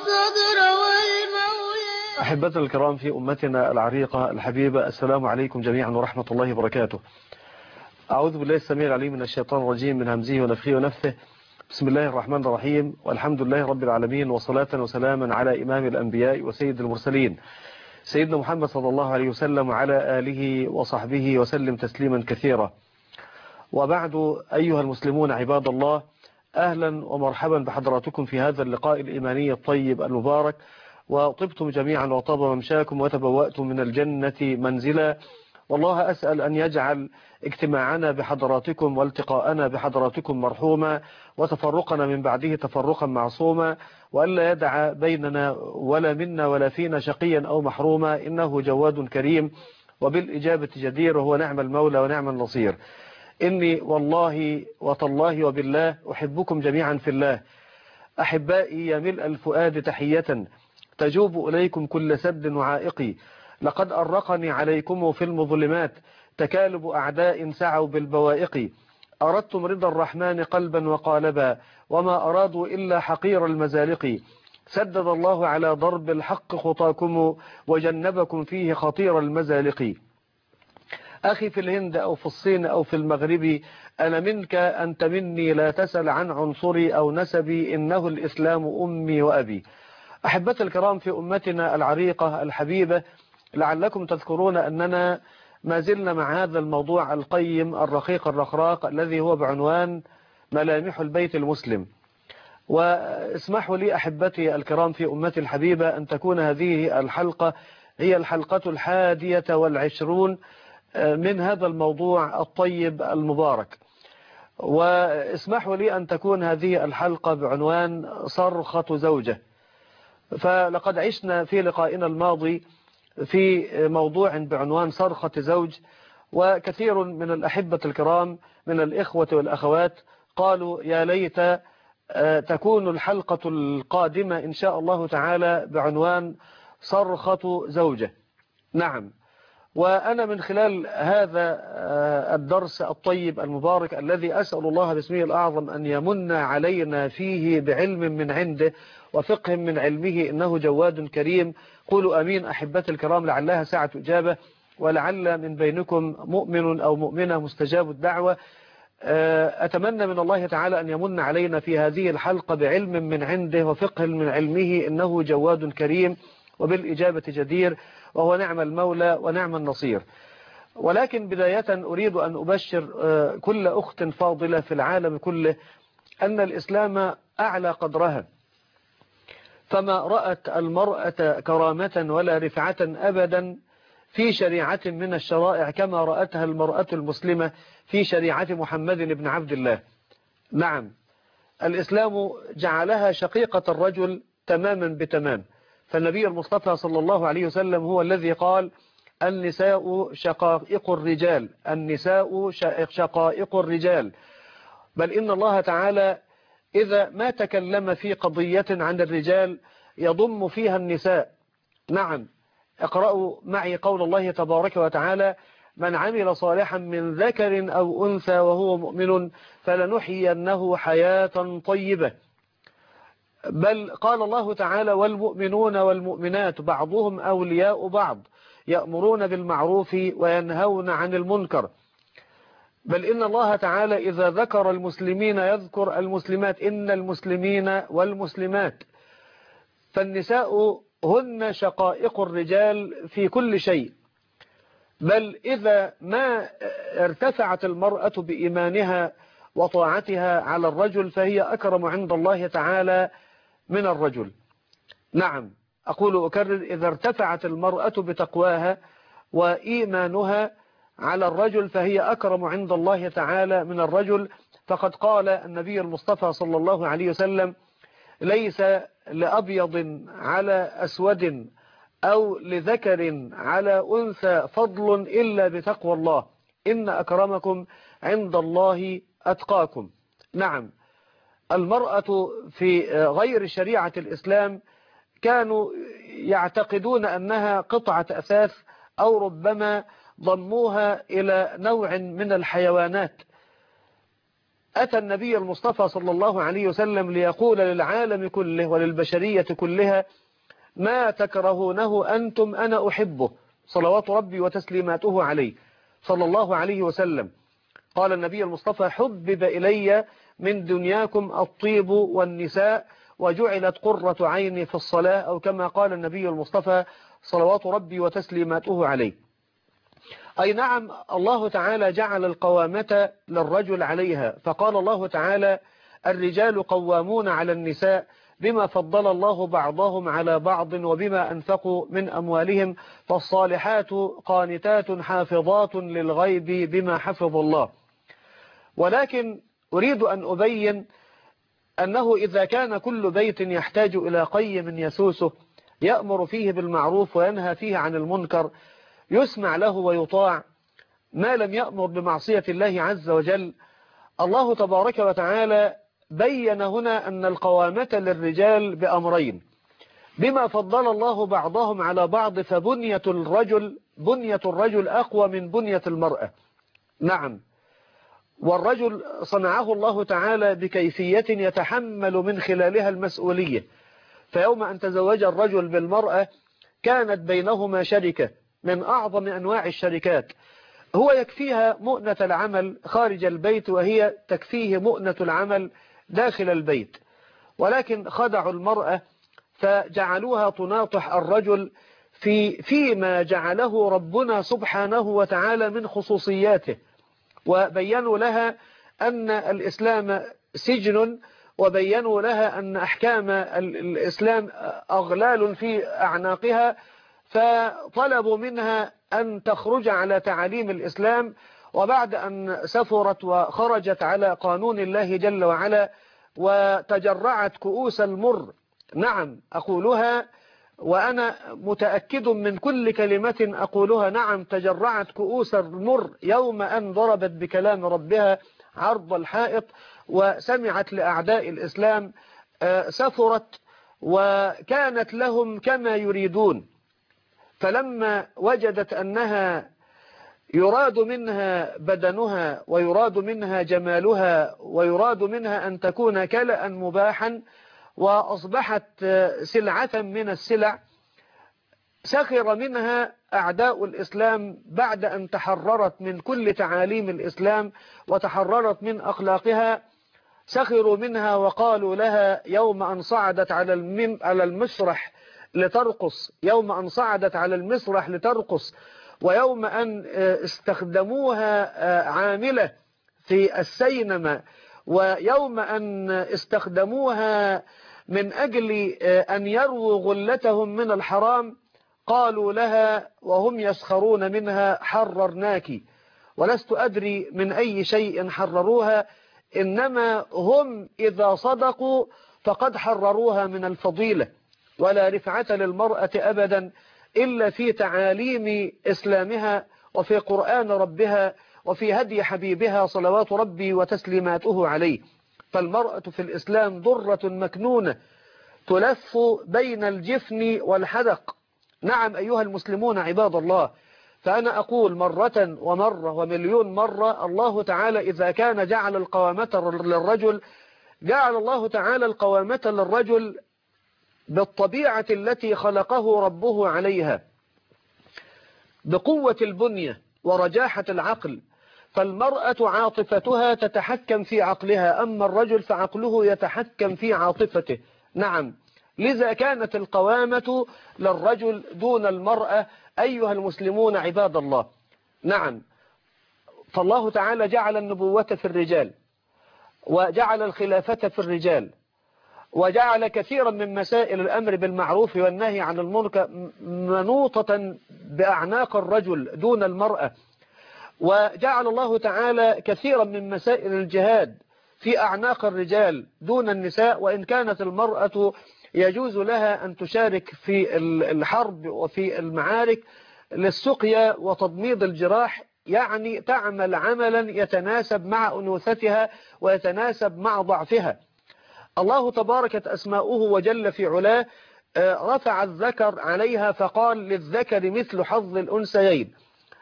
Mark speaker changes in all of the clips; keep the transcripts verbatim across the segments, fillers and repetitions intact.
Speaker 1: الصدر والمولى.
Speaker 2: أحبتنا الكرام في أمتنا العريقة الحبيبة، السلام عليكم جميعا ورحمة الله وبركاته. أعوذ بالله السميع العليم من الشيطان الرجيم من همزه ونفخه ونفثه. بسم الله الرحمن الرحيم، والحمد لله رب العالمين، وصلاة وسلاما على إمام الأنبياء وسيد المرسلين سيدنا محمد صلى الله عليه وسلم وعلى آله وصحبه وسلم تسليما كثيرا. وبعد، أيها المسلمون عباد الله، أهلا ومرحبا بحضراتكم في هذا اللقاء الإيماني الطيب المبارك، وطبتم جميعا وطاب ممشاكم وتبوأتم من الجنة منزلا. والله أسأل أن يجعل اجتماعنا بحضراتكم والتقاءنا بحضراتكم مرحوما، وتفرقنا من بعده تفرقا معصوما، وألا يدع بيننا ولا منا ولا فينا شقيا أو محروما، إنه جواد كريم وبالإجابة جدير، وهو نعم المولى ونعم النصير. إني والله وتالله وبالله أحبكم جميعا في الله. أحبائي يا ملء الفؤاد تحية تجوب إليكم كل سد وعائقي، لقد أرقني عليكم في المظلمات تكالب أعداء سعوا بالبوائق. أردتم رضا الرحمن قلبا وقالبا، وما أرادوا إلا حقير المزالق. سدد الله على ضرب الحق خطاكم وجنبكم فيه خطير المزالق. أخي في الهند أو في الصين أو في المغرب، أنا منك أنت مني، لا تسل عن عنصري أو نسبي، إنه الإسلام أمي وأبي. أحبتي الكرام في أمتنا العريقة الحبيبة، لعلكم تذكرون أننا ما زلنا مع هذا الموضوع القيم الرقيق الرقراق الذي هو بعنوان ملامح البيت المسلم. واسمحوا لي أحبتي الكرام في أمتي الحبيبة أن تكون هذه الحلقة هي الحلقة الحادية والعشرون من هذا الموضوع الطيب المبارك. واسمحوا لي أن تكون هذه الحلقة بعنوان صرخة زوجة. فلقد عشنا في لقائنا الماضي في موضوع بعنوان صرخة زوج، وكثير من الأحبة الكرام من الإخوة والأخوات قالوا يا ليت تكون الحلقة القادمة إن شاء الله تعالى بعنوان صرخة زوجة. نعم، وأنا من خلال هذا الدرس الطيب المبارك الذي أسأل الله باسمه الأعظم أن يمن علينا فيه بعلم من عنده وفقه من علمه، إنه جواد كريم. قولوا أمين أحبتي الكرام، لعلها ساعة إجابة، ولعل من بينكم مؤمن أو مؤمنة مستجاب الدعوة. أتمنى من الله تعالى أن يمن علينا في هذه الحلقة بعلم من عنده وفقه من علمه، إنه جواد كريم وبالإجابة جدير، وهو نعم المولى ونعم النصير. ولكن بداية أريد أن أبشر كل أخت فاضلة في العالم كله أن الإسلام أعلى قدرها، فما رأت المرأة كرامة ولا رفعة أبدا في شريعة من الشرائع كما رأتها المرأة المسلمة في شريعة محمد بن عبد الله. نعم، الإسلام جعلها شقيقة الرجل تماما بتمام. فالنبي المصطفى صلى الله عليه وسلم هو الذي قال النساء شقائق الرجال، النساء شقائق الرجال. بل إن الله تعالى إذا ما تكلم في قضية عن الرجال يضم فيها النساء. نعم، اقرأوا معي قول الله تبارك وتعالى من عمل صالحا من ذكر أو أنثى وهو مؤمن فلنحيينه حياة طيبة. بل قال الله تعالى والمؤمنون والمؤمنات بعضهم أولياء بعض يأمرون بالمعروف وينهون عن المنكر. بل إن الله تعالى إذا ذكر المسلمين يذكر المسلمات، إن المسلمين والمسلمات. فالنساء هن شقائق الرجال في كل شيء. بل إذا ما ارتفعت المرأة بإيمانها وطاعتها على الرجل فهي أكرم عند الله تعالى من الرجل. نعم، أقول أكرر، إذا ارتفعت المرأة بتقواها وإيمانها على الرجل فهي أكرم عند الله تعالى من الرجل. فقد قال النبي المصطفى صلى الله عليه وسلم ليس لأبيض على أسود أو لذكر على أنثى فضل إلا بتقوى الله، إن أكرمكم عند الله أتقاكم. نعم، المرأة في غير شريعة الإسلام كانوا يعتقدون أنها قطعة أثاث، أو ربما ضموها إلى نوع من الحيوانات. أتى النبي المصطفى صلى الله عليه وسلم ليقول للعالم كله وللبشرية كلها ما تكرهونه أنتم أنا أحبه، صلوات ربي وتسليماته عليه صلى الله عليه وسلم. قال النبي المصطفى حبب إلي من دنياكم الطيب والنساء وجعلت قرة عيني في الصلاة، أو كما قال النبي المصطفى صلوات ربي وتسليماته عليه. أي نعم، الله تعالى جعل القوامة للرجل عليها، فقال الله تعالى الرجال قوامون على النساء بما فضل الله بعضهم على بعض وبما أنفقوا من أموالهم، فالصالحات قانتات حافظات للغيب بما حفظ الله. ولكن أريد أن أبين أنه إذا كان كل بيت يحتاج إلى قيم يسوسه يأمر فيه بالمعروف وينهى فيه عن المنكر يسمع له ويطاع، ما لم يأمر بمعصية الله عز وجل، الله تبارك وتعالى بين هنا أن القوامة للرجال بأمرين: بما فضل الله بعضهم على بعض، فبنية الرجل بنية الرجل أقوى من بنية المرأة. نعم، والرجل صنعه الله تعالى بكيفية يتحمل من خلالها المسؤولية، فيوم أن تزوج الرجل بالمرأة كانت بينهما شركة من أعظم أنواع الشركات، هو يكفيها مؤنة العمل خارج البيت وهي تكفيه مؤنة العمل داخل البيت، ولكن خدعوا المرأة فجعلوها تناطح الرجل في فيما جعله ربنا سبحانه وتعالى من خصوصياته، وبينوا لها أن الإسلام سجن، وبينوا لها أن أحكام الإسلام أغلال في أعناقها، فطلبوا منها أن تخرج على تعاليم الإسلام. وبعد أن سفرت وخرجت على قانون الله جل وعلا وتجرعت كؤوس المر، نعم أقولها وأنا متأكد من كل كلمة أقولها، نعم تجرعت كؤوس المر يوم أن ضربت بكلام ربها عرض الحائط وسمعت لأعداء الإسلام، سفرت وكانت لهم كما يريدون، فلما وجدت أنها يراد منها بدنها ويراد منها جمالها ويراد منها أن تكون كلأ مباحا وأصبحت سلعة من السلع، سخر منها أعداء الإسلام بعد أن تحررت من كل تعاليم الإسلام وتحررت من أخلاقها. سخروا منها وقالوا لها يوم أن صعدت على على المسرح لترقص يوم أن صعدت على المسرح لترقص ويوم أن استخدموها عاملة في السينما، ويوم أن استخدموها من أجل أن يرووا غلتهم من الحرام، قالوا لها وهم يسخرون منها حررناك، ولست أدري من أي شيء حرروها، إنما هم إذا صدقوا فقد حرروها من الفضيلة، ولا رفعة للمرأة أبدا إلا في تعاليم إسلامها وفي قرآن ربها وفي هدي حبيبها صلوات ربي وتسليماته عليه. فالمرأة في الإسلام ضرة مكنونة تلف بين الجفن والحدق. نعم أيها المسلمون عباد الله، فأنا أقول مرة ومرة ومليون مرة، الله تعالى إذا كان جعل القوامة للرجل جعل الله تعالى القوامة للرجل بالطبيعة التي خلقه ربه عليها، بقوة البنية ورجاحة العقل، فالمرأة عاطفتها تتحكم في عقلها، أما الرجل فعقله يتحكم في عاطفته. نعم، لذا كانت القوامة للرجل دون المرأة أيها المسلمون عباد الله. نعم، فالله تعالى جعل النبوة في الرجال وجعل الخلافة في الرجال وجعل كثيرا من مسائل الأمر بالمعروف والنهي عن المنكر منوطة بأعناق الرجل دون المرأة، وجعل الله تعالى كثيرا من مسائل الجهاد في أعناق الرجال دون النساء، وإن كانت المرأة يجوز لها أن تشارك في الحرب وفي المعارك للسقيا وتضميد الجراح، يعني تعمل عملا يتناسب مع أنوثتها ويتناسب مع ضعفها. الله تباركت أسماؤه وجل في علاه رفع الذكر عليها فقال للذكر مثل حظ الأنثيين.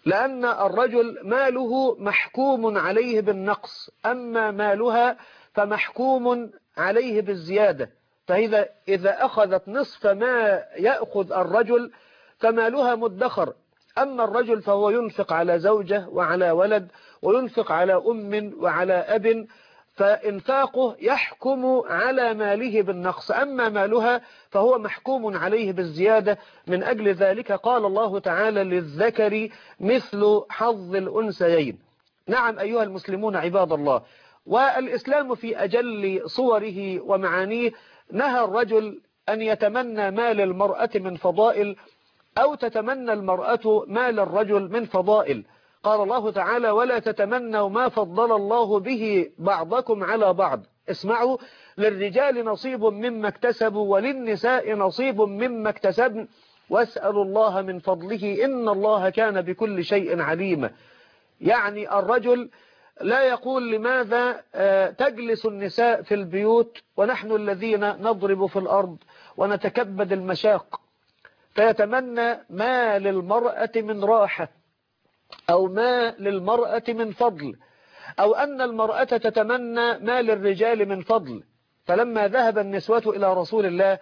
Speaker 2: لأن الرجل ماله محكوم عليه بالنقص، أما مالها فمحكوم عليه بالزيادة. فإذا إذا أخذت نصف ما يأخذ الرجل فمالها مدخر، أما الرجل فهو ينفق على زوجة وعلى ولد، وينفق على أم وعلى أب، فإنفاقه يحكم على ماله بالنقص، أما مالها فهو محكوم عليه بالزيادة. من أجل ذلك قال الله تعالى: للذكر مثل حظ الأنثيين. نعم أيها المسلمون عباد الله، والإسلام في أجل صوره ومعانيه نهى الرجل أن يتمنى مال المرأة من فضائل، أو تتمنى المرأة مال الرجل من فضائل. قال الله تعالى: ولا تتمنوا ما فضل الله به بعضكم على بعض. اسمعوا: للرجال نصيب مما اكتسبوا وللنساء نصيب مما اكتسبن واسألوا الله من فضله إن الله كان بكل شيء عليما. يعني الرجل لا يقول لماذا تجلس النساء في البيوت ونحن الذين نضرب في الأرض ونتكبد المشاق، فيتمنى ما للمرأة من راحة، أو ما للمرأة من فضل، أو أن المرأة تتمنى ما للرجال من فضل. فلما ذهب النسوة إلى رسول الله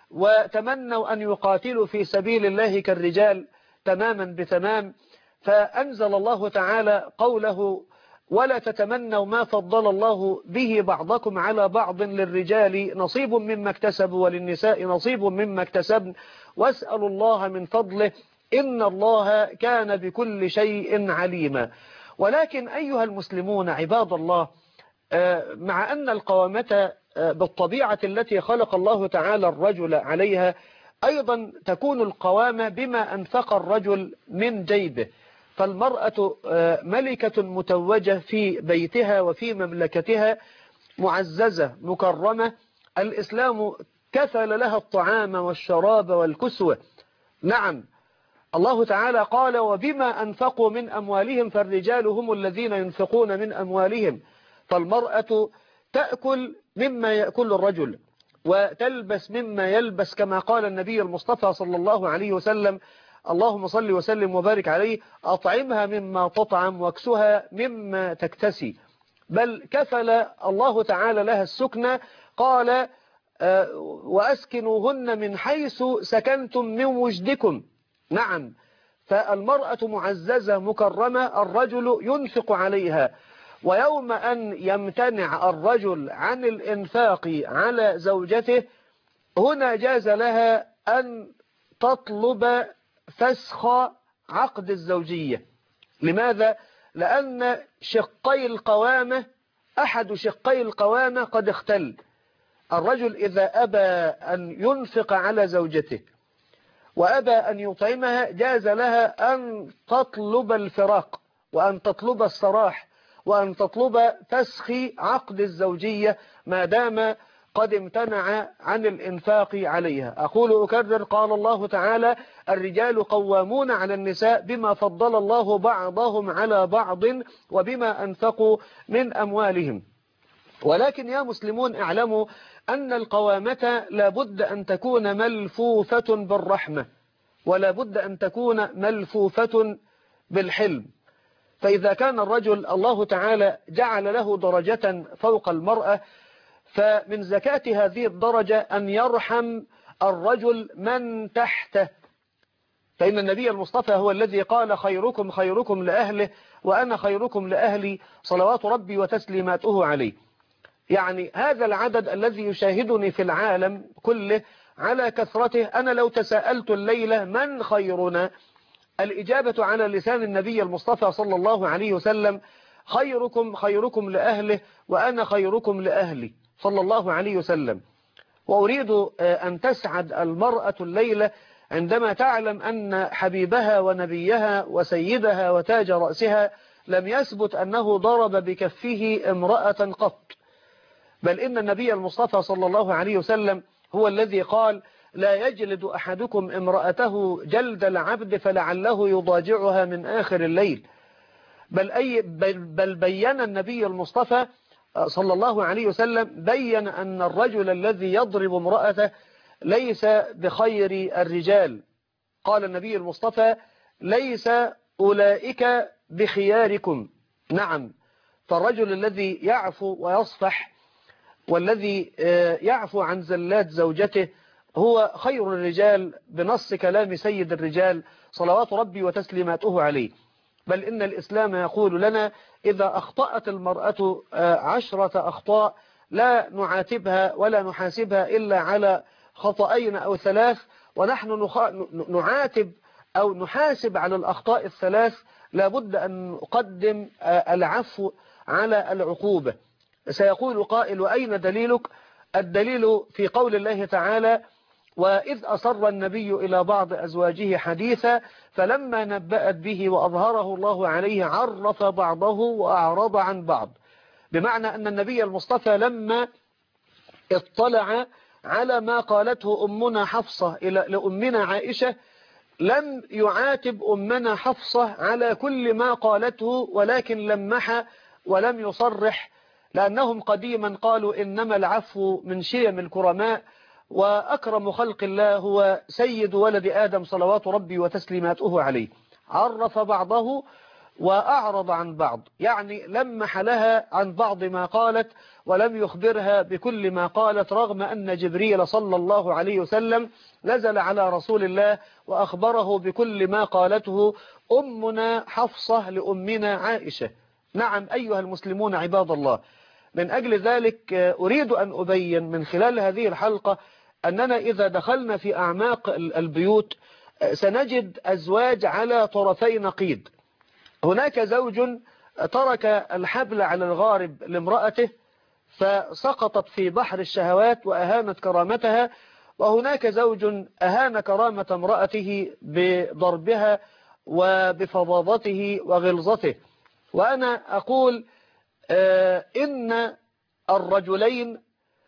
Speaker 2: وتمنوا أن يقاتلوا في سبيل الله كالرجال تماما بتمام، فأنزل الله تعالى قوله: ولا تتمنوا ما فضل الله به بعضكم على بعض للرجال نصيب مما اكتسبوا وللنساء نصيب مما اكتسبن واسألوا الله من فضله إن الله كان بكل شيء عليما. ولكن أيها المسلمون عباد الله، مع أن القوامة بالطبيعة التي خلق الله تعالى الرجل عليها، أيضا تكون القوامة بما أنفق الرجل من جيبه. فالمرأة ملكة متوجة في بيتها وفي مملكتها، معززة مكرمة. الإسلام كفل لها الطعام والشراب والكسوة. نعم، الله تعالى قال: وبما أنفقوا من أموالهم فالرجال هم الذين ينفقون من أموالهم. فالمرأة تأكل مما يأكل الرجل، وتلبس مما يلبس، كما قال النبي المصطفى صلى الله عليه وسلم: اللهم صل وسلم وبارك عليه: أطعمها مما تطعم واكسها مما تكتسي. بل كفل الله تعالى لها السكنى، قال: وأسكنوهن من حيث سكنتم من وجدكم. نعم، فالمرأة معززة مكرمة، الرجل ينفق عليها. ويوم أن يمتنع الرجل عن الإنفاق على زوجته، هنا جاز لها أن تطلب فسخ عقد الزوجية. لماذا؟ لأن شقي القوامة، أحد شقي القوامة قد اختل. الرجل إذا أبى أن ينفق على زوجته وأبى أن يطعمها، جاز لها أن تطلب الفراق، وأن تطلب السراح، وأن تطلب فسخ عقد الزوجية ما دام قد امتنع عن الإنفاق عليها. أقول أكرر: قال الله تعالى: الرجال قوامون على النساء بما فضل الله بعضهم على بعض وبما أنفقوا من أموالهم. ولكن يا مسلمون اعلموا أن القوامة لابد أن تكون ملفوفة بالرحمة، ولا بد أن تكون ملفوفة بالحلم. فإذا كان الرجل الله تعالى جعل له درجة فوق المرأة، فمن زكاة هذه الدرجة أن يرحم الرجل من تحته. فإن النبي المصطفى هو الذي قال: خيركم خيركم لأهله وأنا خيركم لأهلي، صلوات ربي وتسليماته عليه. يعني هذا العدد الذي يشاهدني في العالم كله على كثرته، أنا لو تساءلت الليلة من خيرنا، الإجابة على لسان النبي المصطفى صلى الله عليه وسلم: خيركم خيركم لأهله وأنا خيركم لأهلي، صلى الله عليه وسلم. وأريد أن تسعد المرأة الليلة عندما تعلم أن حبيبها ونبيها وسيدها وتاج رأسها لم يثبت أنه ضرب بكفه امرأة قط، بل إن النبي المصطفى صلى الله عليه وسلم هو الذي قال: لا يجلد أحدكم امرأته جلد العبد فلعله يضاجعها من آخر الليل. بل, أي بل, بل بيّن النبي المصطفى صلى الله عليه وسلم، بيّن أن الرجل الذي يضرب امرأته ليس بخير الرجال. قال النبي المصطفى: ليس أولئك بخياركم. نعم، فالرجل الذي يعفو ويصفح والذي يعفو عن زلات زوجته هو خير الرجال بنص كلام سيد الرجال صلوات ربي وتسليماته عليه. بل إن الإسلام يقول لنا إذا أخطأت المرأة عشرة أخطاء لا نعاتبها ولا نحاسبها إلا على خطأين أو ثلاث، ونحن نعاتب أو نحاسب على الأخطاء الثلاث، لابد أن نقدم العفو على العقوبة. سيقول قائل: وأين دليلك؟ الدليل في قول الله تعالى: وإذ أصر النبي إلى بعض أزواجه حديثا فلما نبأت به وأظهره الله عليه عرف بعضه وأعرض عن بعض. بمعنى أن النبي المصطفى لما اطلع على ما قالته أمنا حفصة إلى لأمنا عائشة لم يعاتب أمنا حفصة على كل ما قالته، ولكن لمح ولم يصرح، لأنهم قديما قالوا إنما العفو من شيم الكرماء، وأكرم خلق الله هو سيد ولد آدم صلوات ربي وتسليماته عليه. عرف بعضه وأعرض عن بعض، يعني لمح لها عن بعض ما قالت ولم يخبرها بكل ما قالت، رغم أن جبريل صلى الله عليه وسلم نزل على رسول الله وأخبره بكل ما قالته أمنا حفصة لأمنا عائشة. نعم أيها المسلمون عباد الله، من أجل ذلك أريد أن أبين من خلال هذه الحلقة أننا إذا دخلنا في أعماق البيوت سنجد أزواج على طرفي نقيض. هناك زوج ترك الحبل على الغارب لامرأته فسقطت في بحر الشهوات وأهانت كرامتها، وهناك زوج أهان كرامة امرأته بضربها وبفظاظته وغلظته. وأنا أقول آه إن الرجلين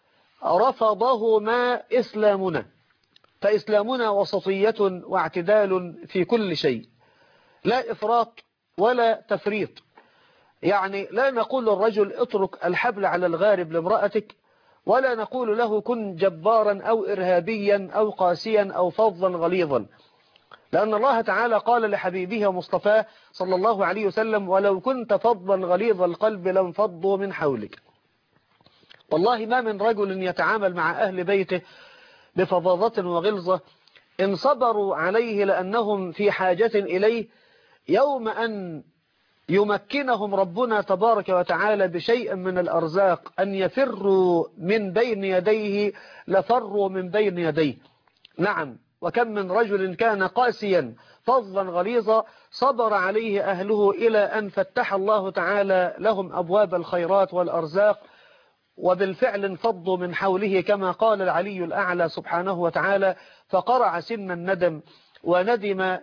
Speaker 2: رفضهما إسلامنا، فإسلامنا وسطية واعتدال في كل شيء، لا إفراط ولا تفريط. يعني لا نقول للرجل اترك الحبل على الغارب لامرأتك، ولا نقول له كن جبارا أو إرهابيا أو قاسيا أو فظا غليظا، لأن الله تعالى قال لحبيبه ومصطفاه صلى الله عليه وسلم: ولو كنت فظا غليظ القلب لانفضوا من حولك. والله ما من رجل يتعامل مع أهل بيته بفظاظة وغلظة إن صبروا عليه لأنهم في حاجة إليه، يوم أن يمكنهم ربنا تبارك وتعالى بشيء من الأرزاق أن يفروا من بين يديه لفروا من بين يديه. نعم، وكم من رجل كان قاسيا فظا غليظا صبر عليه أهله إلى أن فتح الله تعالى لهم أبواب الخيرات والأرزاق، وبالفعل انفضوا من حوله كما قال العلي الأعلى سبحانه وتعالى: فقرع سن الندم وندم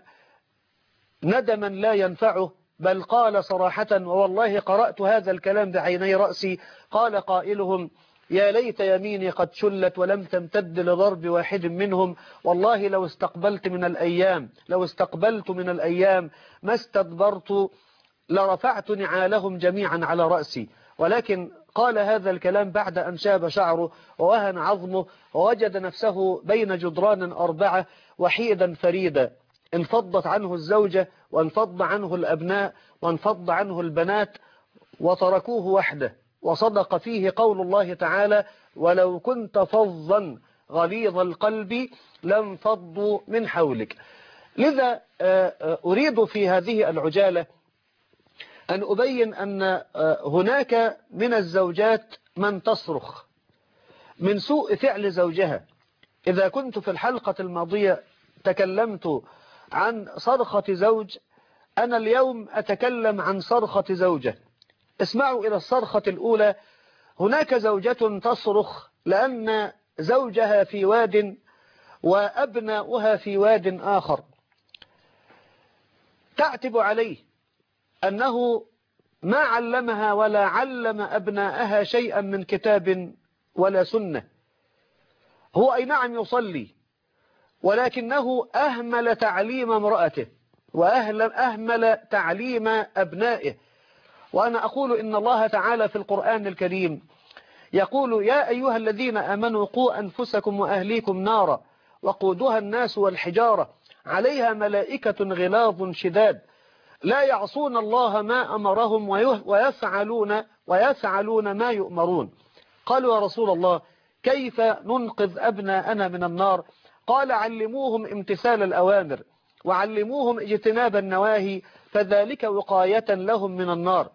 Speaker 2: ندما لا ينفعه، بل قال صراحة: ووالله قرأت هذا الكلام بعيني رأسي، قال قائلهم: يا ليت يميني قد شلت ولم تمتد لضرب واحد منهم، والله لو استقبلت من الأيام لو استقبلت من الأيام ما استدبرت لرفعت نعالهم جميعا على رأسي. ولكن قال هذا الكلام بعد أن شاب شعره ووهن عظمه ووجد نفسه بين جدران أربعة وحيدا فريدا، انفضت عنه الزوجة وانفض عنه الأبناء وانفض عنه البنات وتركوه وحده. وصدق فيه قول الله تعالى: ولو كنت فظا غليظ القلب لانفضوا من حولك. لذا أريد في هذه العجالة أن أبين أن هناك من الزوجات من تصرخ من سوء فعل زوجها. إذا كنت في الحلقة الماضية تكلمت عن صرخة زوج، أنا اليوم أتكلم عن صرخة زوجة. اسمعوا إلى الصرخة الأولى. هناك زوجة تصرخ لأن زوجها في واد وأبناؤها في واد آخر، تعتب عليه أنه ما علمها ولا علم أبناءها شيئا من كتاب ولا سنة. هو أي نعم يصلي، ولكنه أهمل تعليم امرأته وأهمل تعليم أبنائه. وأنا أقول إن الله تعالى في القرآن الكريم يقول: يا أيها الذين آمنوا قوا أنفسكم وأهليكم نارا وقودها الناس والحجارة عليها ملائكة غلاظ شداد لا يعصون الله ما أمرهم ويفعلون ويفعلون ما يؤمرون. قالوا يا رسول الله كيف ننقذ أبناءنا من النار؟ قال علموهم امتثال الأوامر وعلموهم اجتناب النواهي فذلك وقاية لهم من النار.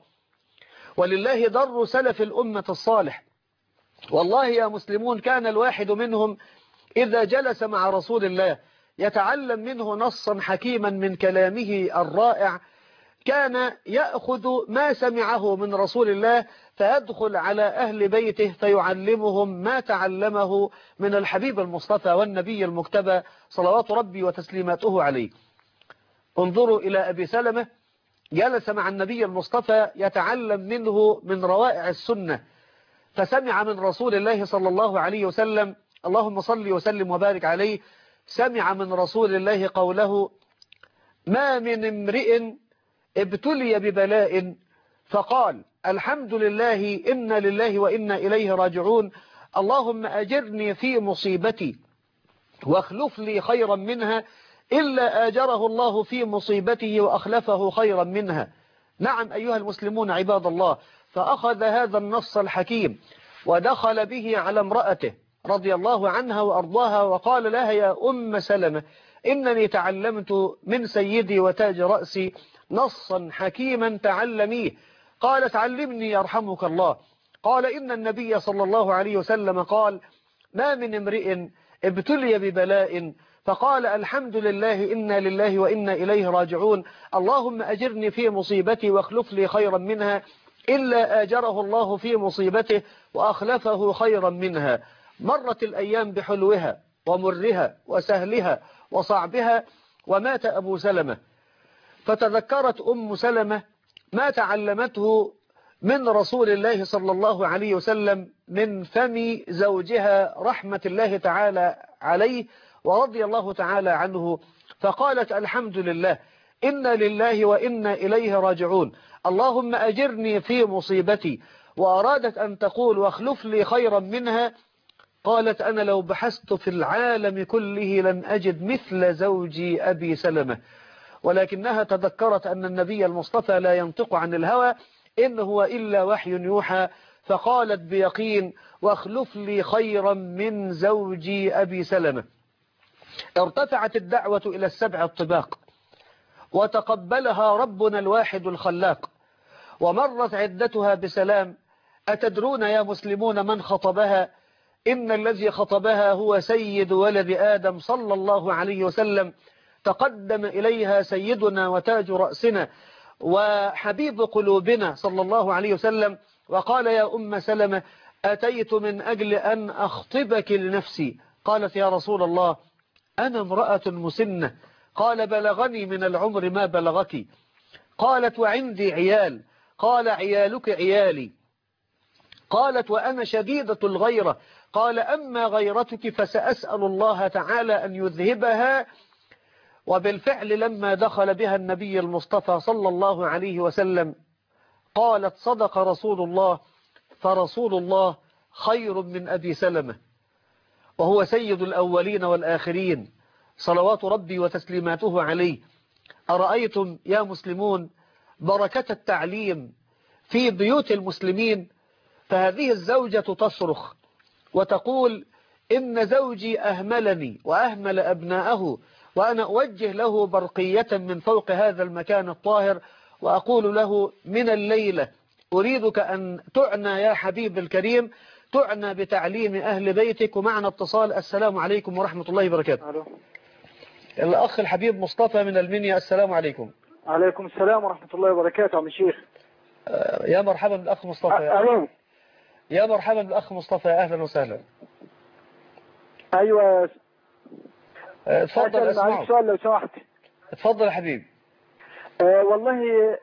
Speaker 2: ولله در سلف الأمة الصالح، والله يا مسلمون كان الواحد منهم إذا جلس مع رسول الله يتعلم منه نصا حكيما من كلامه الرائع كان يأخذ ما سمعه من رسول الله فيدخل على أهل بيته فيعلمهم ما تعلمه من الحبيب المصطفى والنبي المجتبى صلوات ربي وتسليماته عليه. انظروا إلى أبي سلمة جلس مع النبي المصطفى يتعلم منه من روائع السنة، فسمع من رسول الله صلى الله عليه وسلم اللهم صل وسلم وبارك عليه، سمع من رسول الله قوله ما من امرئ ابتلي ببلاء فقال الحمد لله إنا لله وإنا إليه راجعون اللهم أجرني في مصيبتي واخلف لي خيرا منها إلا آجره الله في مصيبته وأخلفه خيرا منها. نعم أيها المسلمون عباد الله، فأخذ هذا النص الحكيم ودخل به على امرأته رضي الله عنها وأرضاها وقال لها يا أم سلمة إنني تعلمت من سيدي وتاج رأسي نصا حكيما تعلميه. قالت علمني يرحمك الله. قال إن النبي صلى الله عليه وسلم قال ما من امرئ ابتلي ببلاء فقال الحمد لله إنا لله وإنا إليه راجعون اللهم أجرني في مصيبتي واخلف لي خيرا منها إلا آجره الله في مصيبته وأخلفه خيرا منها. مرت الأيام بحلوها ومرها وسهلها وصعبها ومات أبو سلمة، فتذكرت أم سلمة ما تعلمته من رسول الله صلى الله عليه وسلم من فم زوجها رحمة الله تعالى عليه ورضي الله تعالى عنه، فقالت الحمد لله إنا لله وإنا إليه راجعون اللهم أجرني في مصيبتي. وأرادت أن تقول واخلف لي خيرا منها، قالت أنا لو بحثت في العالم كله لن أجد مثل زوجي أبي سلمة، ولكنها تذكرت أن النبي المصطفى لا ينطق عن الهوى إن هو إلا وحي يوحى، فقالت بيقين واخلف لي خيرا من زوجي أبي سلمة. ارتفعت الدعوة إلى السبع الطباق وتقبلها ربنا الواحد الخلاق، ومرت عدتها بسلام. أتدرون يا مسلمون من خطبها؟ إن الذي خطبها هو سيد ولد آدم صلى الله عليه وسلم. تقدم إليها سيدنا وتاج رأسنا وحبيب قلوبنا صلى الله عليه وسلم وقال يا أم سلمة أتيت من أجل أن أخطبك لنفسي. قالت يا رسول الله أنا امرأة مسنة. قال بلغني من العمر ما بلغك. قالت وعندي عيال. قال عيالك عيالي. قالت وأنا شديدة الغيرة. قال أما غيرتك فسأسأل الله تعالى أن يذهبها. وبالفعل لما دخل بها النبي المصطفى صلى الله عليه وسلم قالت صدق رسول الله، فرسول الله خير من أبي سلمة وهو سيد الأولين والآخرين صلوات ربي وتسليماته عليه. أرأيتم يا مسلمون بركة التعليم في بيوت المسلمين؟ فهذه الزوجة تصرخ وتقول إن زوجي أهملني وأهمل أبناءه، وأنا أوجه له برقية من فوق هذا المكان الطاهر وأقول له من الليلة أريدك أن تعنى يا حبيب الكريم، تعنى بتعليم أهل بيتك. ومعنا اتصال. السلام عليكم ورحمة الله وبركاته.
Speaker 3: ألو.
Speaker 2: الأخ الحبيب مصطفى من المنيا. السلام عليكم.
Speaker 3: عليكم السلام ورحمة الله وبركاته عم الشيخ.
Speaker 2: آه يا مرحبا بالأخ مصطفى.
Speaker 3: ألو.
Speaker 2: يا مرحبا بالأخ مصطفى، أهلا وسهلا.
Speaker 3: أيوة.
Speaker 2: آه اتفضل اسمعك.
Speaker 3: سؤال لو سمحت.
Speaker 2: اتفضل يا حبيبي.
Speaker 3: أه والله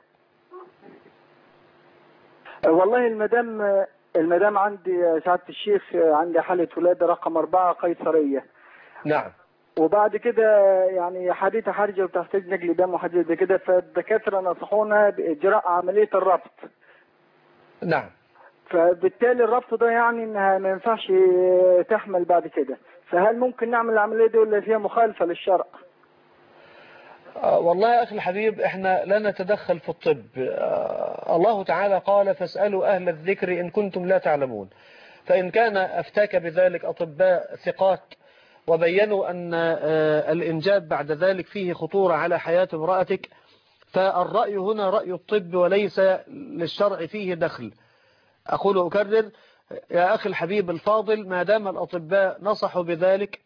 Speaker 3: أه والله المدام المدام عندي سعادة الشيخ عندي حالة ولادة رقم أربعة قيصرية.
Speaker 2: نعم.
Speaker 3: وبعد كده يعني حديثة حرجة وتحتاج نقل دم وحاجات زي كده، فالدكاترة نصحونا بإجراء عملية الربط.
Speaker 2: نعم.
Speaker 3: فبالتالي الربط ده يعني انها ما ينفعش تحمل بعد كده، فهل ممكن نعمل العملية دي ولا فيها مخالفة للشرع؟
Speaker 2: آه والله يا أخي الحبيب احنا لا نتدخل في الطب. آه الله تعالى قال فاسألوا أهل الذكر إن كنتم لا تعلمون. فإن كان أفتاك بذلك أطباء ثقات وبينوا أن آه الإنجاب بعد ذلك فيه خطورة على حياة امرأتك، فالرأي هنا رأي الطب وليس للشرع فيه دخل. أقول وأكرر يا أخي الحبيب الفاضل، ما دام الأطباء نصحوا بذلك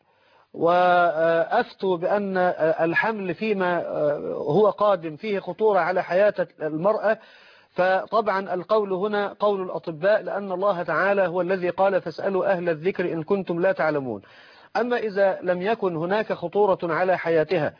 Speaker 2: وأفتوا بأن الحمل فيما هو قادم فيه خطورة على حياة المرأة، فطبعا القول هنا قول الأطباء، لأن الله تعالى هو الذي قال فاسألوا أهل الذكر إن كنتم لا تعلمون. أما إذا لم يكن هناك خطورة على حياتها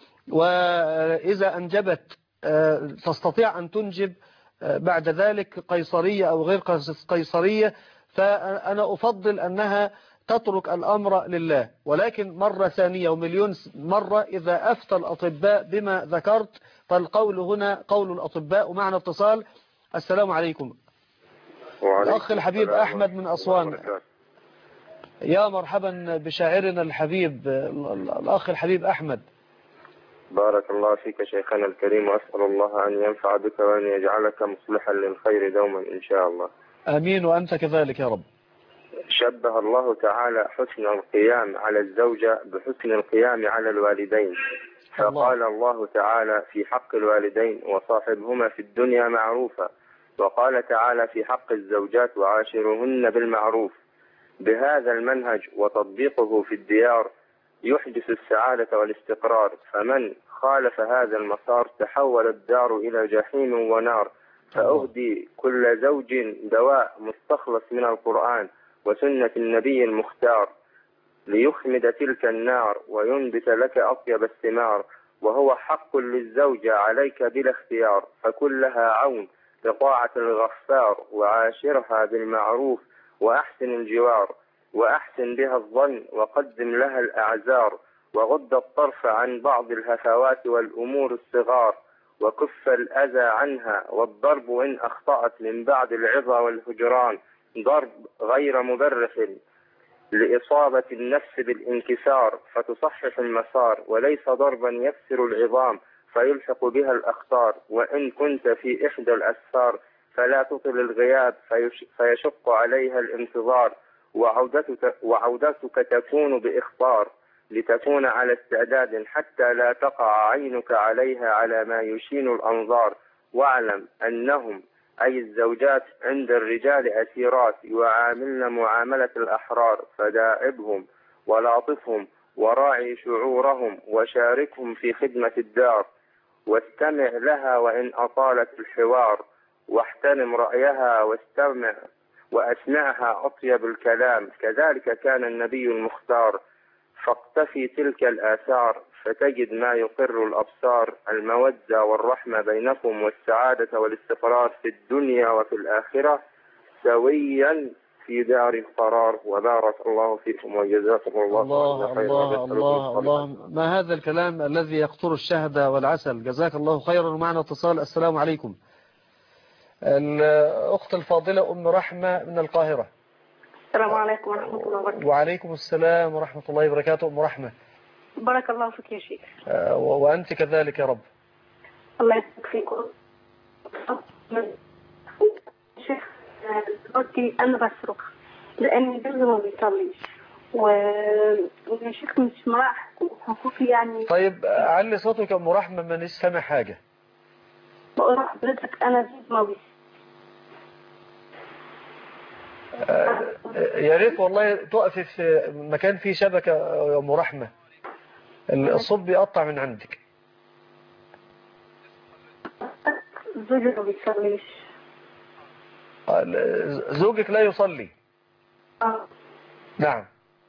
Speaker 2: وإذا أنجبت تستطيع أن تنجب بعد ذلك قيصرية أو غير قيصرية، فأنا أفضل أنها تترك الأمر لله. ولكن مرة ثانية ومليون مرة إذا أفتى الأطباء بما ذكرت فالقول هنا قول الأطباء. ومعنا اتصال. السلام عليكم. الأخ الحبيب أحمد من أسوان. يا مرحبا بشاعرنا الحبيب الأخ الحبيب أحمد.
Speaker 4: بارك الله فيك شيخنا الكريم، وأسأل الله أن ينفع بك وأن يجعلك مصلحا للخير دوما إن شاء الله.
Speaker 2: آمين وأنت كذلك يا رب.
Speaker 4: شبه الله تعالى حسن القيام على الزوجة بحسن القيام على الوالدين، فقال الله تعالى في حق الوالدين وصاحبهما في الدنيا معروفا، وقال تعالى في حق الزوجات وعاشرهن بالمعروف. بهذا المنهج وتطبيقه في الديار يحدث السعادة والاستقرار، فمن خالف هذا المسار تحول الدار إلى جحيم ونار. فأهدي كل زوج دواء مستخلص من القرآن وسنة النبي المختار ليخمد تلك النار وينبت لك أطيب الثمار، وهو حق للزوجة عليك بلا اختيار، فكلها عون لطاعة الغفار، وعاشرها بالمعروف وأحسن الجوار، وأحسن بها الظن وقدم لها الأعذار، وغض الطرف عن بعض الهفوات والأمور الصغار، وكف الأذى عنها، والضرب إن أخطأت من بعد العظة والهجران ضرب غير مبرح لإصابة النفس بالانكسار فتصحح المسار، وليس ضربا يكسر العظام فيلحق بها الأخطار. وإن كنت في إحدى الأسفار فلا تطل الغياب فيشق عليها الانتظار، وعودتك, وعودتك تكون بإخطار لتكون على استعداد حتى لا تقع عينك عليها على ما يشين الأنظار. واعلم أنهم أي الزوجات عند الرجال أسيرات يعاملن معاملة الأحرار، فدائبهم ولاطفهم وراعي شعورهم وشاركهم في خدمة الدار، واستمع لها وإن أطالت الحوار، واحترم رأيها واستمع وأسمعها أطيب الكلام. كذلك كان النبي المختار، فاقتفي تلك الآثار فتجد ما يقر الأبصار، المودة والرحمة بينكم والسعادة والاستقرار في الدنيا وفي الآخرة سويا في دار القرار. وبارك الله فيكم وجزاكم الله
Speaker 2: الله
Speaker 4: خيرا.
Speaker 2: الله الله الله ما هذا الكلام الذي يقطر الشهد والعسل. جزاك الله خيرا. ومعنا اتصال. السلام عليكم. الأخت الفاضلة أم رحمة من القاهرة.
Speaker 5: السلام عليكم ورحمة الله وبركاته.
Speaker 2: وعليكم السلام ورحمة الله وبركاته. أم رحمة.
Speaker 5: بارك الله فيك يا شيخ.
Speaker 2: آه وأنت كذلك يا رب.
Speaker 5: الله يسلمك فيكم. شيخ دلوقتي أنا بصرخ لأن جوزي ما بيصليش، ويا شيخ مش مراعي حقوقي يعني.
Speaker 2: طيب علي صوتك يا أم رحمة ما نسمع سامع حاجة.
Speaker 5: بقول لحضرتك أنا زوجي ما بيصليش.
Speaker 2: آه يا ريت والله تقفي في مكان فيه شبكة يا أم رحمة، الصوت بيقطع من عندك.
Speaker 5: زوجي ما بيصليش.
Speaker 2: زوجك لا يصلي؟
Speaker 5: اه
Speaker 2: نعم.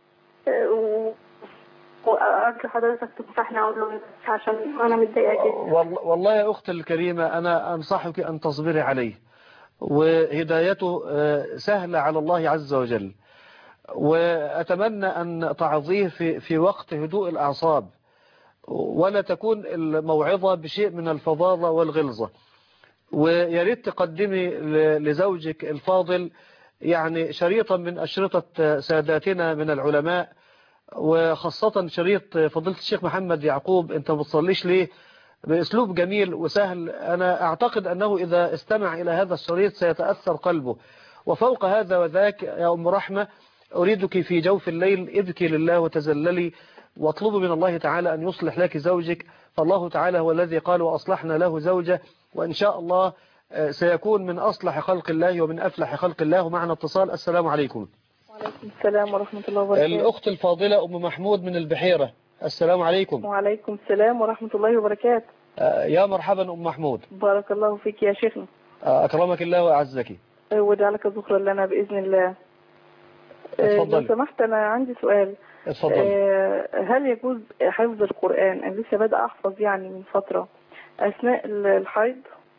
Speaker 5: وأرجو حضرتك تنصحني أقول له بس عشان أنا متضايقة جدا.
Speaker 2: والله يا أختي الكريمة أنا أنصحك أن تصبري عليه، وهدايته سهلة على الله عز وجل، وأتمنى أن تعظيه في في وقت هدوء الأعصاب، ولا تكون الموعظة بشيء من الفظاظة والغلظة. وياريت تقدمي لزوجك الفاضل يعني شريطا من أشرطة ساداتنا من العلماء، وخاصة شريط فضيلة الشيخ محمد يعقوب أنت ما بتصليش ليه، بأسلوب جميل وسهل. أنا أعتقد أنه إذا استمع إلى هذا الشريط سيتأثر قلبه. وفوق هذا وذاك يا أم رحمة، أريدك في جوف الليل ابكي لله وتزللي واطلبوا من الله تعالى أن يصلح لك زوجك، فالله تعالى هو الذي قال وأصلحنا له زوجة، وإن شاء الله سيكون من أصلح خلق الله ومن أفلح خلق الله. معنا اتصال. السلام عليكم.
Speaker 6: وعليكم السلام ورحمة الله وبركاته.
Speaker 2: الأخت الفاضلة أم محمود من البحيرة. السلام عليكم.
Speaker 6: وعليكم السلام ورحمة الله وبركاته.
Speaker 2: يا مرحبا أم محمود.
Speaker 6: بارك الله فيك يا شيخنا.
Speaker 2: أكرمك الله وأعزك.
Speaker 6: وجعلك ذخرا لنا بإذن الله.
Speaker 2: اتفضل.
Speaker 6: لو سمحت أنا عندي سؤال.
Speaker 2: اتفضل.
Speaker 6: هل يجوز حفظ القرآن؟ أنا لسه بدأ أحفظ يعني من فترة أثناء الحيض.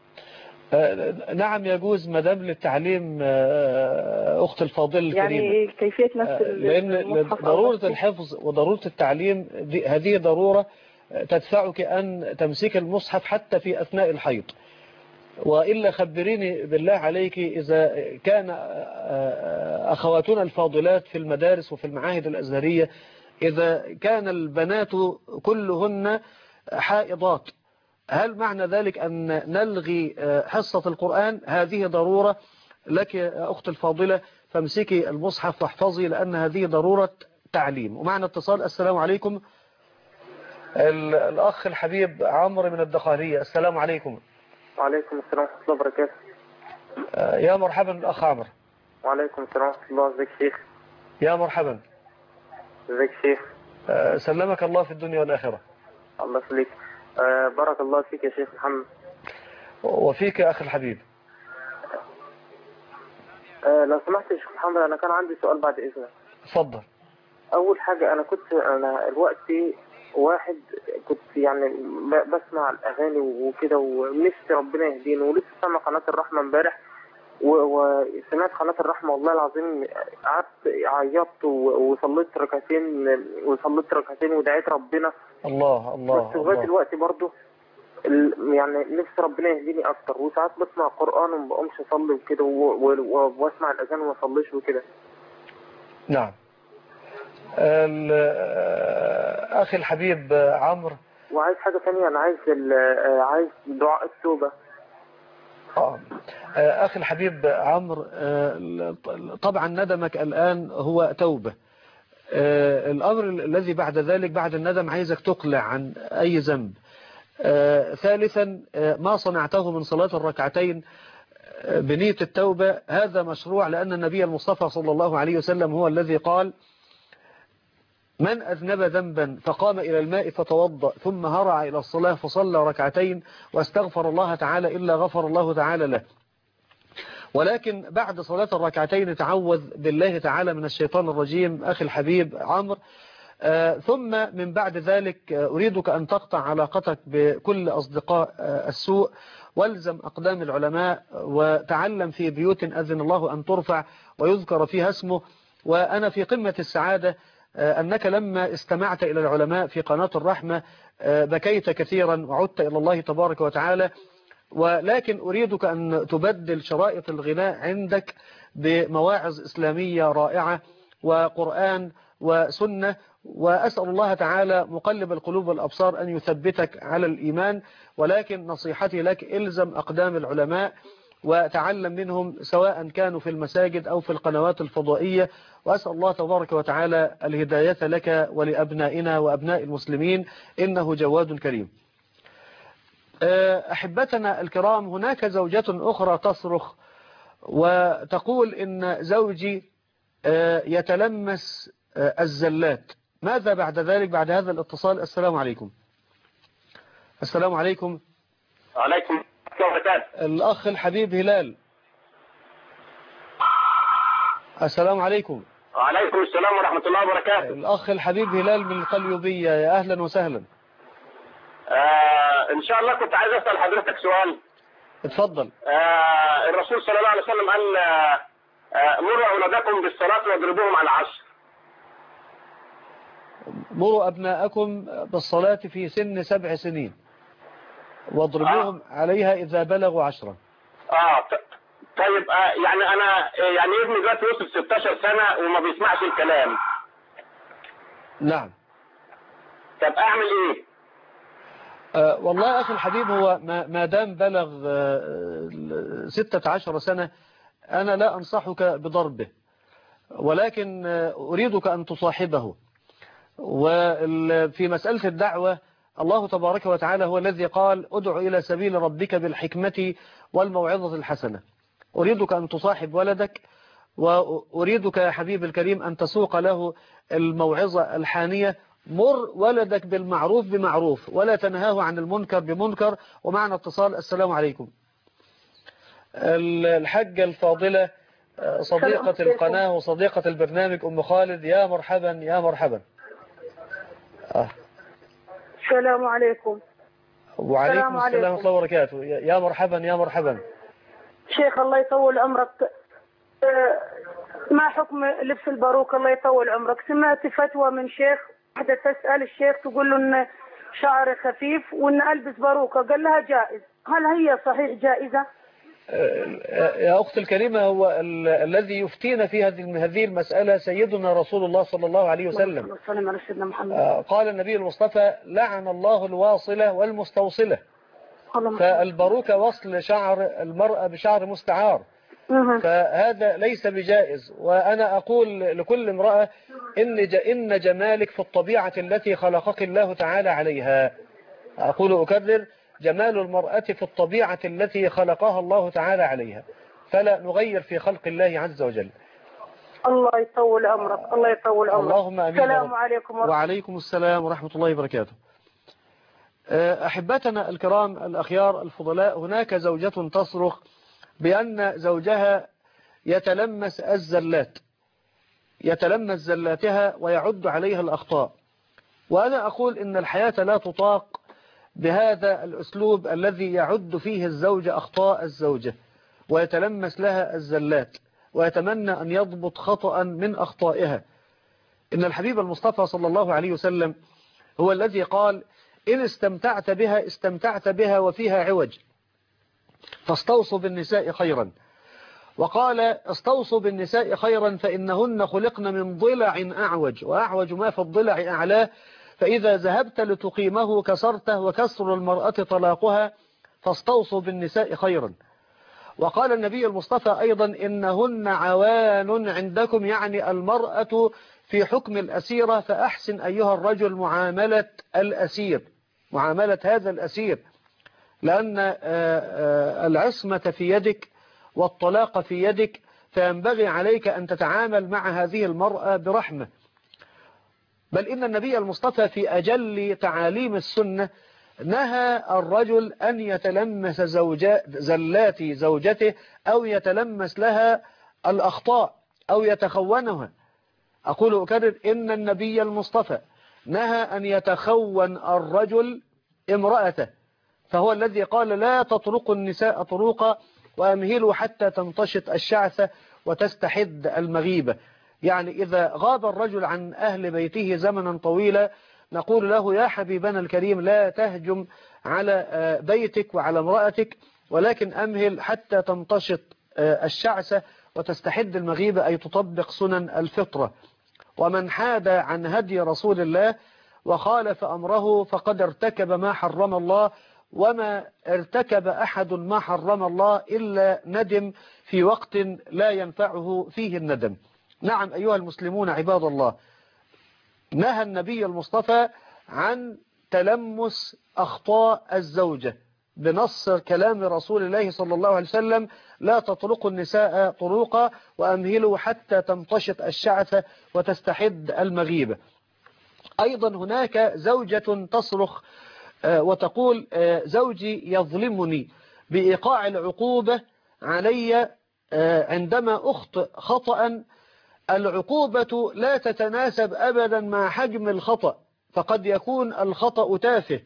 Speaker 2: نعم يجوز مدام للتعليم أخت الفاضل الكريمة.
Speaker 6: يعني كيفية نفس
Speaker 2: لأن ضرورة الحفظ وضرورة التعليم هذه ضرورة تدفعك أن تمسك المصحف حتى في أثناء الحيض. وإلا خبريني بالله عليك إذا كان أخواتنا الفاضلات في المدارس وفي المعاهد الأزهرية إذا كان البنات كلهن حائضات، هل معنى ذلك أن نلغي حصة القرآن؟ هذه ضرورة لك يا أخت الفاضلة، فامسكي المصحف واحفظي لأن هذه ضرورة تعليم. ومعنا اتصال. السلام عليكم. الأخ الحبيب عمرو من الدقهلية. السلام عليكم.
Speaker 7: وعليكم السلام ورحمة الله وبركاته.
Speaker 2: يا مرحبا الأخ عمرو.
Speaker 7: وعليكم السلام ورحمة الله. ازيك يا شيخ؟
Speaker 2: يا مرحبا.
Speaker 7: ازيك يا شيخ؟
Speaker 2: سلمك الله في الدنيا والآخرة.
Speaker 7: الله يخليك. أه بارك الله فيك يا شيخ محمد.
Speaker 2: وفيك يا أخي الحبيب.
Speaker 7: أه لو سمحت يا شيخ محمد، أنا كان عندي سؤال بعد إذنك.
Speaker 2: اتفضل.
Speaker 7: أول حاجة أنا كنت أنا الوقت واحد كنت يعني بسمع الأغاني وكده ونفسي ربنا يهديني، ولسه سامع قناة الرحمة امبارح وسمعت قناة الرحمة والله العظيم قعدت عيطت وصليت ركعتين وصليت ركعتين ودعيت ربنا.
Speaker 2: الله الله.
Speaker 7: بس لغاية دلوقتي برضه يعني نفسي ربنا يهديني أكتر، وساعات بسمع قرآن وما بقومش أصلي وكده واسمع الأذان وما أصليش وكده.
Speaker 2: نعم. أخي الحبيب عمرو،
Speaker 7: وعايز حاجة ثانية، أنا عايز عايز دعاء التوبة.
Speaker 2: آه. أخي الحبيب عمرو، طبعا ندمك الآن هو توبة. الأمر الذي بعد ذلك بعد الندم عايزك تقلع عن أي ذنب. ثالثا ما صنعته من صلاة الركعتين بنية التوبة هذا مشروع، لأن النبي المصطفى صلى الله عليه وسلم هو الذي قال من أذنب ذنبا فقام إلى الماء فتوضأ ثم هرع إلى الصلاة فصلى ركعتين واستغفر الله تعالى إلا غفر الله تعالى له. ولكن بعد صلاة الركعتين تعوذ بالله تعالى من الشيطان الرجيم أخي الحبيب عمرو. آه ثم من بعد ذلك أريدك أن تقطع علاقتك بكل أصدقاء آه السوء، والزم أقدام العلماء وتعلم في بيوت أذن الله أن ترفع ويذكر فيها اسمه. وأنا في قمة السعادة أنك لما استمعت إلى العلماء في قناة الرحمة بكيت كثيرا وعدت إلى الله تبارك وتعالى. ولكن أريدك أن تبدل شرائط الغناء عندك بمواعظ إسلامية رائعة وقرآن وسنة، وأسأل الله تعالى مقلب القلوب والأبصار أن يثبتك على الإيمان. ولكن نصيحتي لك إلزم أقدام العلماء وتعلم منهم سواء كانوا في المساجد أو في القنوات الفضائية، وأسأل الله تبارك وتعالى الهداية لك ولأبنائنا وأبناء المسلمين إنه جواد كريم. أحبتنا الكرام، هناك زوجة أخرى تصرخ وتقول إن زوجي يتلمس الزلات. ماذا بعد ذلك بعد هذا الاتصال؟ السلام عليكم. السلام عليكم.
Speaker 8: وعليكم
Speaker 2: الأخ الحبيب هلال. السلام عليكم.
Speaker 8: وعليكم السلام ورحمة الله وبركاته.
Speaker 2: الأخ الحبيب هلال من القليوبية، يا أهلا وسهلا.
Speaker 8: آه إن شاء الله كنت عايز أسأل حضرتك سؤال.
Speaker 2: اتفضل.
Speaker 8: آه الرسول صلى الله عليه وسلم قال آه مروا أولادكم بالصلاة واضربوهم على العشر.
Speaker 2: مروا أبناءكم بالصلاة في سن سبع سنين واضربوهم آه. عليها إذا بلغوا عشرة.
Speaker 8: آه طيب آه يعني أنا يعني ابني دلوقتي وصل ستاشر سنة وما بيسمعش الكلام.
Speaker 2: نعم.
Speaker 8: طب أعمل إيه؟
Speaker 2: أه والله أخي الحبيب، هو ما ما دام بلغ أه ستة عشر سنة أنا لا أنصحك بضربه، ولكن أريدك أن تصاحبه. وفي مسألة الدعوة الله تبارك وتعالى هو الذي قال ادع إلى سبيل ربك بالحكمة والموعظة الحسنة. أريدك أن تصاحب ولدك، وأريدك يا حبيب الكريم أن تسوق له الموعظة الحانية. مر ولدك بالمعروف بمعروف ولا تنهاه عن المنكر بمنكر. ومعنا اتصال. السلام عليكم. الحاجة الفاضلة صديقة القناة وصديقة البرنامج أم خالد، يا مرحبا يا مرحبا. آه.
Speaker 9: السلام عليكم.
Speaker 2: وعليكم السلام ورحمة الله وبركاته. يا مرحبا يا مرحبا.
Speaker 9: شيخ الله يطول عمرك، ما حكم لبس الباروك؟ الله يطول عمرك. سمعت فتوى من شيخ، واحدة تسأل الشيخ تقول له ان شعري خفيف وان البس باروكة، قال لها جائز. هل هي صحيح جائزة؟
Speaker 2: يا أخت الكريمة، هو ال الذي يفتينا في هذه هذه المسألة سيدنا رسول الله صلى الله عليه وسلم. قال النبي المصطفى لعن الله الواصلة والمستوصلة. فالباروكة وصل شعر المرأة بشعر مستعار، فهذا ليس بجائز. وأنا أقول لكل امرأة إن إن جمالك في الطبيعة التي خلقك الله تعالى عليها. أقول أكرر، جمال المرأة في الطبيعة التي خلقها الله تعالى عليها، فلا نغير في خلق الله عز وجل.
Speaker 9: الله يطول عمرك، الله يطول عمرك.
Speaker 2: اللهم امين.
Speaker 9: السلام عليكم ورحمة.
Speaker 2: وعليكم السلام ورحمة الله وبركاته. أحبتنا الكرام الأخيار الفضلاء، هناك زوجة تصرخ بأن زوجها يتلمس الزلات، يتلمس زلاتها ويعد عليها الأخطاء. وأنا أقول إن الحياة لا تطاق بهذا الأسلوب الذي يعد فيه الزوج أخطاء الزوجة ويتلمس لها الزلات ويتمنى أن يضبط خطأ من أخطائها. إن الحبيب المصطفى صلى الله عليه وسلم هو الذي قال إن استمتعت بها استمتعت بها وفيها عوج، فاستوصوا بالنساء خيرا. وقال استوصوا بالنساء خيرا فإنهن خلقن من ضلع أعوج، وأعوج ما في الضلع أعلاه، فإذا ذهبت لتقيمه كسرته، وكسر المرأة طلاقها، فاستوصوا بالنساء خيرا. وقال النبي المصطفى أيضا إنهن عوان عندكم، يعني المرأة في حكم الأسيرة، فأحسن أيها الرجل معاملة الأسير، معاملة هذا الأسير، لأن العصمة في يدك والطلاق في يدك، فينبغي عليك أن تتعامل مع هذه المرأة برحمة. بل إن النبي المصطفى في أجل تعاليم السنة نهى الرجل أن يتلمس زلات زوجته أو يتلمس لها الأخطاء أو يتخونها. أقول أكرر، إن النبي المصطفى نهى أن يتخون الرجل امرأته، فهو الذي قال لا تطرقوا النساء طروقا وأمهلوا حتى تنتشط الشعثة وتستحد المغيبة. يعني إذا غاب الرجل عن أهل بيته زمنا طويلا نقول له يا حبيبنا الكريم لا تهجم على بيتك وعلى امرأتك، ولكن أمهل حتى تنتشط الشعثة وتستحد المغيبة، أي تطبق سنن الفطرة. ومن حاد عن هدي رسول الله وخالف أمره فقد ارتكب ما حرم الله، وما ارتكب أحد ما حرم الله إلا ندم في وقت لا ينفعه فيه الندم. نعم أيها المسلمون عباد الله، نهى النبي المصطفى عن تلمس أخطاء الزوجة بنص كلام رسول الله صلى الله عليه وسلم لا تطرقوا النساء طروقا وأمهلوا حتى تنتشط الشعثة وتستحد المغيبة. أيضا هناك زوجة تصرخ وتقول زوجي يظلمني بإيقاع العقوبة علي عندما أخطئ خطأ. العقوبة لا تتناسب أبدا مع حجم الخطأ، فقد يكون الخطأ تافه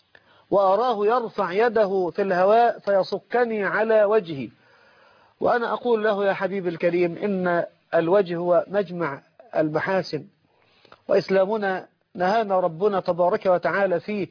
Speaker 2: وأراه يرفع يده في الهواء فيصكني على وجهي. وأنا أقول له يا حبيب الكريم إن الوجه هو مجمع المحاسن، وإسلامنا نهانا ربنا تبارك وتعالى فيه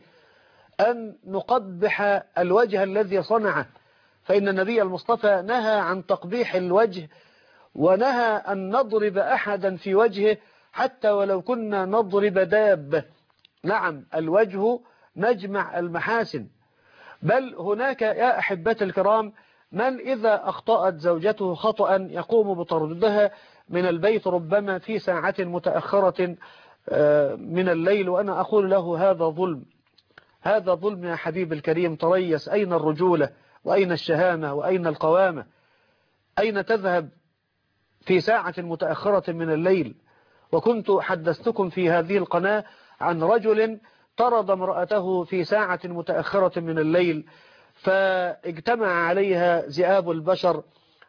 Speaker 2: أن نقبح الوجه الذي صنعه، فإن النبي المصطفى نهى عن تقبيح الوجه، ونهى أن نضرب أحدا في وجهه حتى ولو كنا نضرب دابة. نعم الوجه نجمع المحاسن. بل هناك يا أحبتي الكرام من إذا أخطأت زوجته خطأ يقوم بطردها من البيت ربما في ساعة متأخرة من الليل، وأنا أقول له هذا ظلم، هذا ظلم يا حبيب الكريم. تريس، أين الرجولة وأين الشهامة وأين القوامة؟ أين تذهب في ساعة متأخرة من الليل؟ وكنت حدثتكم في هذه القناة عن رجل طرد امرأته في ساعة متأخرة من الليل، فاجتمع عليها ذئاب البشر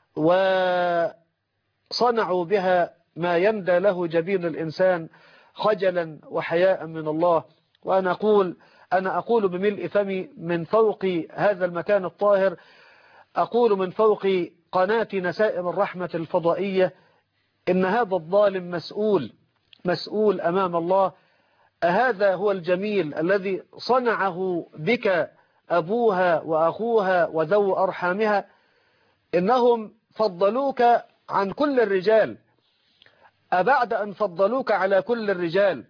Speaker 2: وصنعوا بها ما يندى له جبين الإنسان خجلا وحياء من الله. وأنا أقول أنا أقول بملء فمي من فوق هذا المكان الطاهر، أقول من فوق قناة نسائم الرحمة الفضائية، إن هذا الظالم مسؤول مسؤول أمام الله. أهذا هو الجميل الذي صنعه بك أبوها وأخوها وذو أرحامها؟ إنهم فضلوك عن كل الرجال، أبعد أن فضلوك على كل الرجال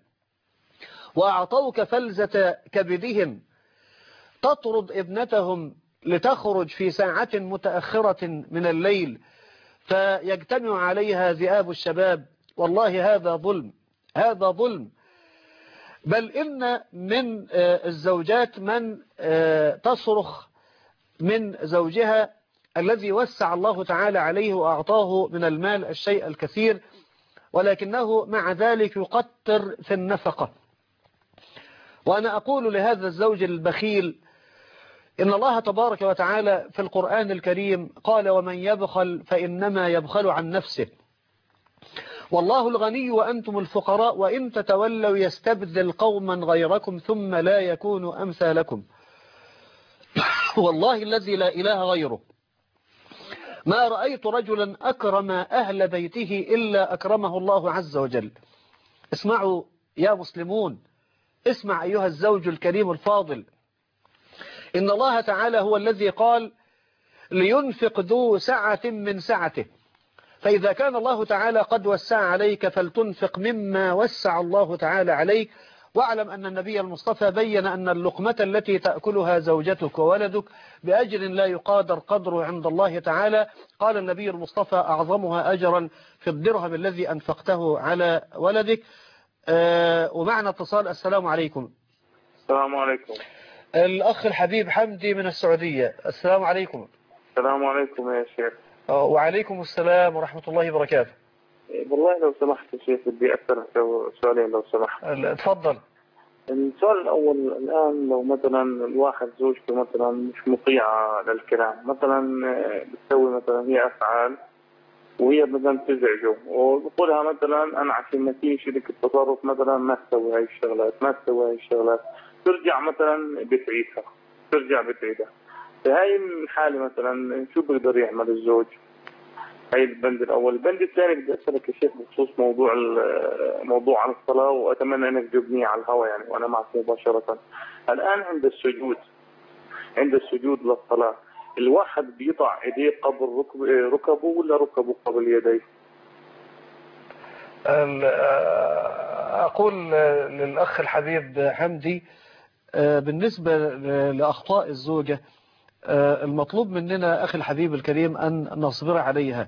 Speaker 2: وأعطوك فلزة كبدهم تطرد ابنتهم لتخرج في ساعة متأخرة من الليل فيجتمع عليها ذئاب الشباب. والله هذا ظلم، هذا ظلم. بل إن من الزوجات من تصرخ من زوجها الذي وسع الله تعالى عليه وأعطاه من المال الشيء الكثير، ولكنه مع ذلك يقتر في النفقة. وأنا أقول لهذا الزوج البخيل إن الله تبارك وتعالى في القرآن الكريم قال: ومن يبخل فإنما يبخل عن نفسه، والله الغني وأنتم الفقراء وإن تتولوا يستبدل قوما غيركم ثم لا يكونوا أمثالكم. والله الذي لا إله غيره ما رأيت رجلا أكرم أهل بيته إلا أكرمه الله عز وجل. اسمعوا يا مسلمون، اسمع أيها الزوج الكريم الفاضل، إن الله تعالى هو الذي قال: لينفق ذو سعة من سعته. فإذا كان الله تعالى قد وسع عليك فلتنفق مما وسع الله تعالى عليك. واعلم أن النبي المصطفى بين أن اللقمة التي تأكلها زوجتك وولدك بأجر لا يقادر قدره عند الله تعالى. قال النبي المصطفى: أعظمها أجرا في الدرهم الذي أنفقته على ولدك. أه ومعنا اتصال. السلام عليكم.
Speaker 10: السلام عليكم.
Speaker 2: الأخ الحبيب حمدي من السعودية. السلام عليكم.
Speaker 10: السلام عليكم يا شيخ.
Speaker 2: وعليكم السلام ورحمة الله وبركاته.
Speaker 10: والله لو سمحت يا شيخ بدي أسأل سؤالين لو سمحت.
Speaker 2: تفضل.
Speaker 10: السؤال الأول، الآن لو مثلا الواحد زوجته مثلا مش مطيعة للكلام، مثلا بتسوي مثلا هي أفعال وهي مثلا تزعجه وبقولها مثلا أنا عشان ما فيش لك التصرف مثلا ما تسوي هاي الشغلات ما تسوي هاي الشغلات، ترجع مثلا بتعيدها ترجع بتعيدها. في هاي الحالة مثلا شو بيقدر يعمل الزوج؟ هاي البند الأول. البند الثاني بدي أسألك يا شيخ بخصوص موضوع الموضوع عن الصلاة، وأتمنى أنك تجيبني على الهواء يعني وأنا معك مباشرة. الآن عند السجود عند السجود للصلاة الواحد بيضع يديه قبل ركب ركبه ولا ركبه قبل يديه؟
Speaker 2: أقول للأخ الحبيب حمدي بالنسبة لأخطاء الزوجة المطلوب مننا أخي الحبيب الكريم أن نصبر عليها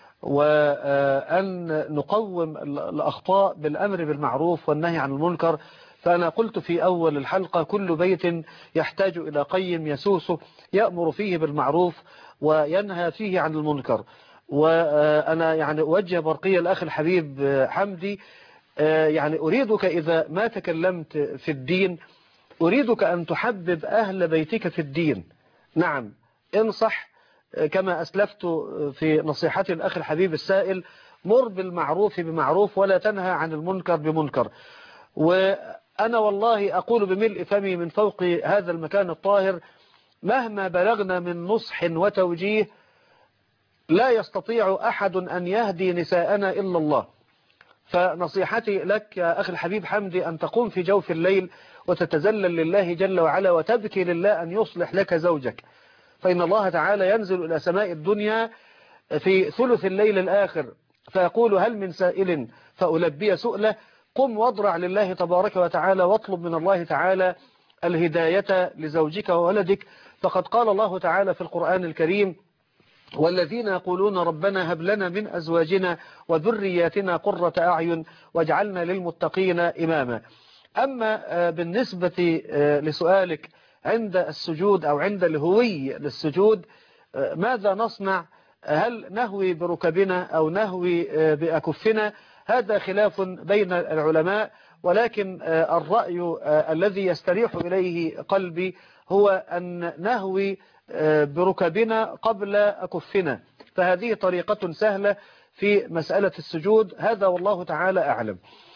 Speaker 2: وأن نقوم الأخطاء بالأمر بالمعروف والنهي عن المنكر. فأنا قلت في أول الحلقة: كل بيت يحتاج إلى قيم يسوسه يأمر فيه بالمعروف وينهى فيه عن المنكر. وأنا يعني أوجه برقية الأخ الحبيب حمدي، يعني أريدك إذا ما تكلمت في الدين أريدك أن تحبب أهل بيتك في الدين. نعم، انصح كما أسلفت في نصيحتي الأخ الحبيب السائل: مر بالمعروف بمعروف ولا تنهى عن المنكر بمنكر. وأنا والله أقول بملء فمي من فوق هذا المكان الطاهر: مهما بلغنا من نصح وتوجيه لا يستطيع أحد أن يهدي نساءنا إلا الله. فنصيحتي لك يا أخي الحبيب حمدي أن تقوم في جوف الليل وتتذلل لله جل وعلا وتبكي لله أن يصلح لك زوجك، فإن الله تعالى ينزل إلى سماء الدنيا في ثلث الليل الآخر فيقول: هل من سائل فألبي سؤله. قم واضرع لله تبارك وتعالى واطلب من الله تعالى الهداية لزوجك وولدك، فقد قال الله تعالى في القرآن الكريم: والذين يقولون ربنا هب لنا من أزواجنا وذرياتنا قرة أعين واجعلنا للمتقين إماما. أما بالنسبة لسؤالك عند السجود أو عند الهوي للسجود ماذا نصنع؟ هل نهوي بركبنا أو نهوي بأكفنا؟ هذا خلاف بين العلماء، ولكن الرأي الذي يستريح إليه قلبي هو أن نهوي بركبنا قبل أكفنا، فهذه طريقة سهلة في مسألة السجود. هذا والله تعالى أعلم.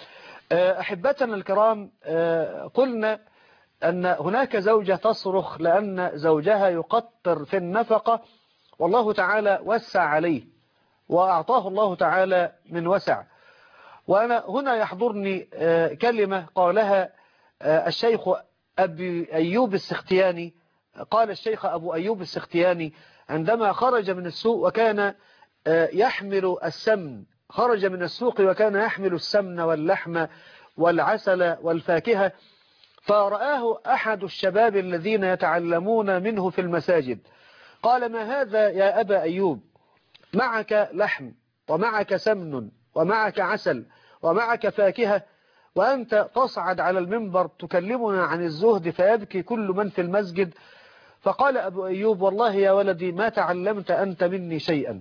Speaker 2: أحبتنا الكرام، قلنا أن هناك زوجة تصرخ لأن زوجها يقطر في النفقة، والله تعالى وسع عليه وأعطاه الله تعالى من وسع. وأنا هنا يحضرني كلمة قالها الشيخ أبي أيوب السختياني. قال الشيخ أبو أيوب السختياني عندما خرج من السوق وكان يحمل السمن، خرج من السوق وكان يحمل السمن واللحم والعسل والفاكهة، فرآه أحد الشباب الذين يتعلمون منه في المساجد، قال: ما هذا يا أبا أيوب؟ معك لحم ومعك سمن ومعك عسل ومعك فاكهة، وأنت تصعد على المنبر تكلمنا عن الزهد فيبكي كل من في المسجد. فقال أبو أيوب: والله يا ولدي ما تعلمت أنت مني شيئا،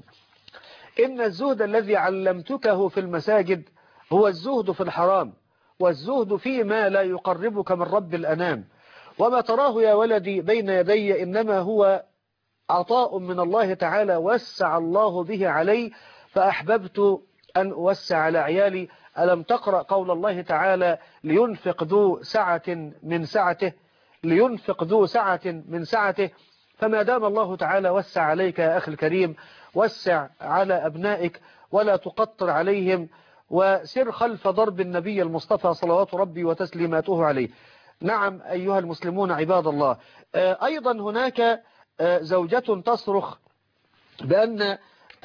Speaker 2: إن الزهد الذي علمتكه في المساجد هو الزهد في الحرام، والزهد فيما لا يقربك من رب الأنام، وما تراه يا ولدي بين يدي إنما هو عطاء من الله تعالى وسع الله به علي، فأحببت أن أوسع على عيالي. ألم تقرأ قول الله تعالى: لينفق ذو سعة من سعته، لينفق ذو سعة من سعته. فما دام الله تعالى وسع عليك يا أخي الكريم، وسع على أبنائك ولا تقطر عليهم، وسر خلف ضرب النبي المصطفى صلوات ربي وتسليماته عليه. نعم أيها المسلمون عباد الله، أيضا هناك زوجة تصرخ بأن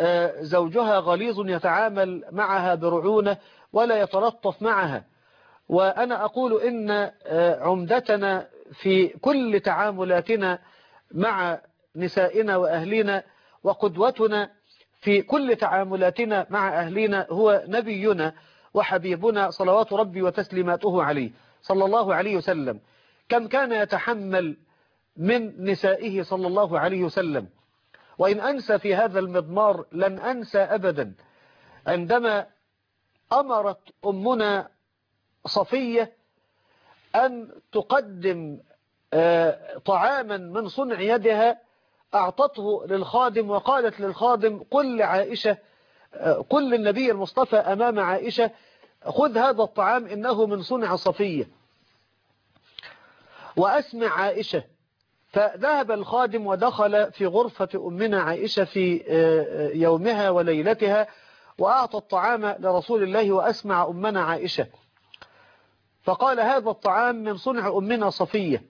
Speaker 2: زوجها غليظ يتعامل معها برعونة ولا يتلطف معها. وأنا أقول إن عمدتنا في كل تعاملاتنا مع نسائنا وأهلنا وقدوتنا في كل تعاملاتنا مع أهلنا هو نبينا وحبيبنا صلوات ربي وتسليماته عليه صلى الله عليه وسلم. كم كان يتحمل من نسائه صلى الله عليه وسلم. وإن أنسى في هذا المضمار لن أنسى أبدا عندما أمرت أمنا صفية أن تقدم طعاما من صنع يدها، أعطته للخادم وقالت للخادم: قل لعائشة، قل للنبي المصطفى أمام عائشة: خذ هذا الطعام إنه من صنع صفية، وأسمع عائشة. فذهب الخادم ودخل في غرفة أمنا عائشة في يومها وليلتها وأعطى الطعام لرسول الله وأسمع أمنا عائشة، فقال: هذا الطعام من صنع أمنا صفية.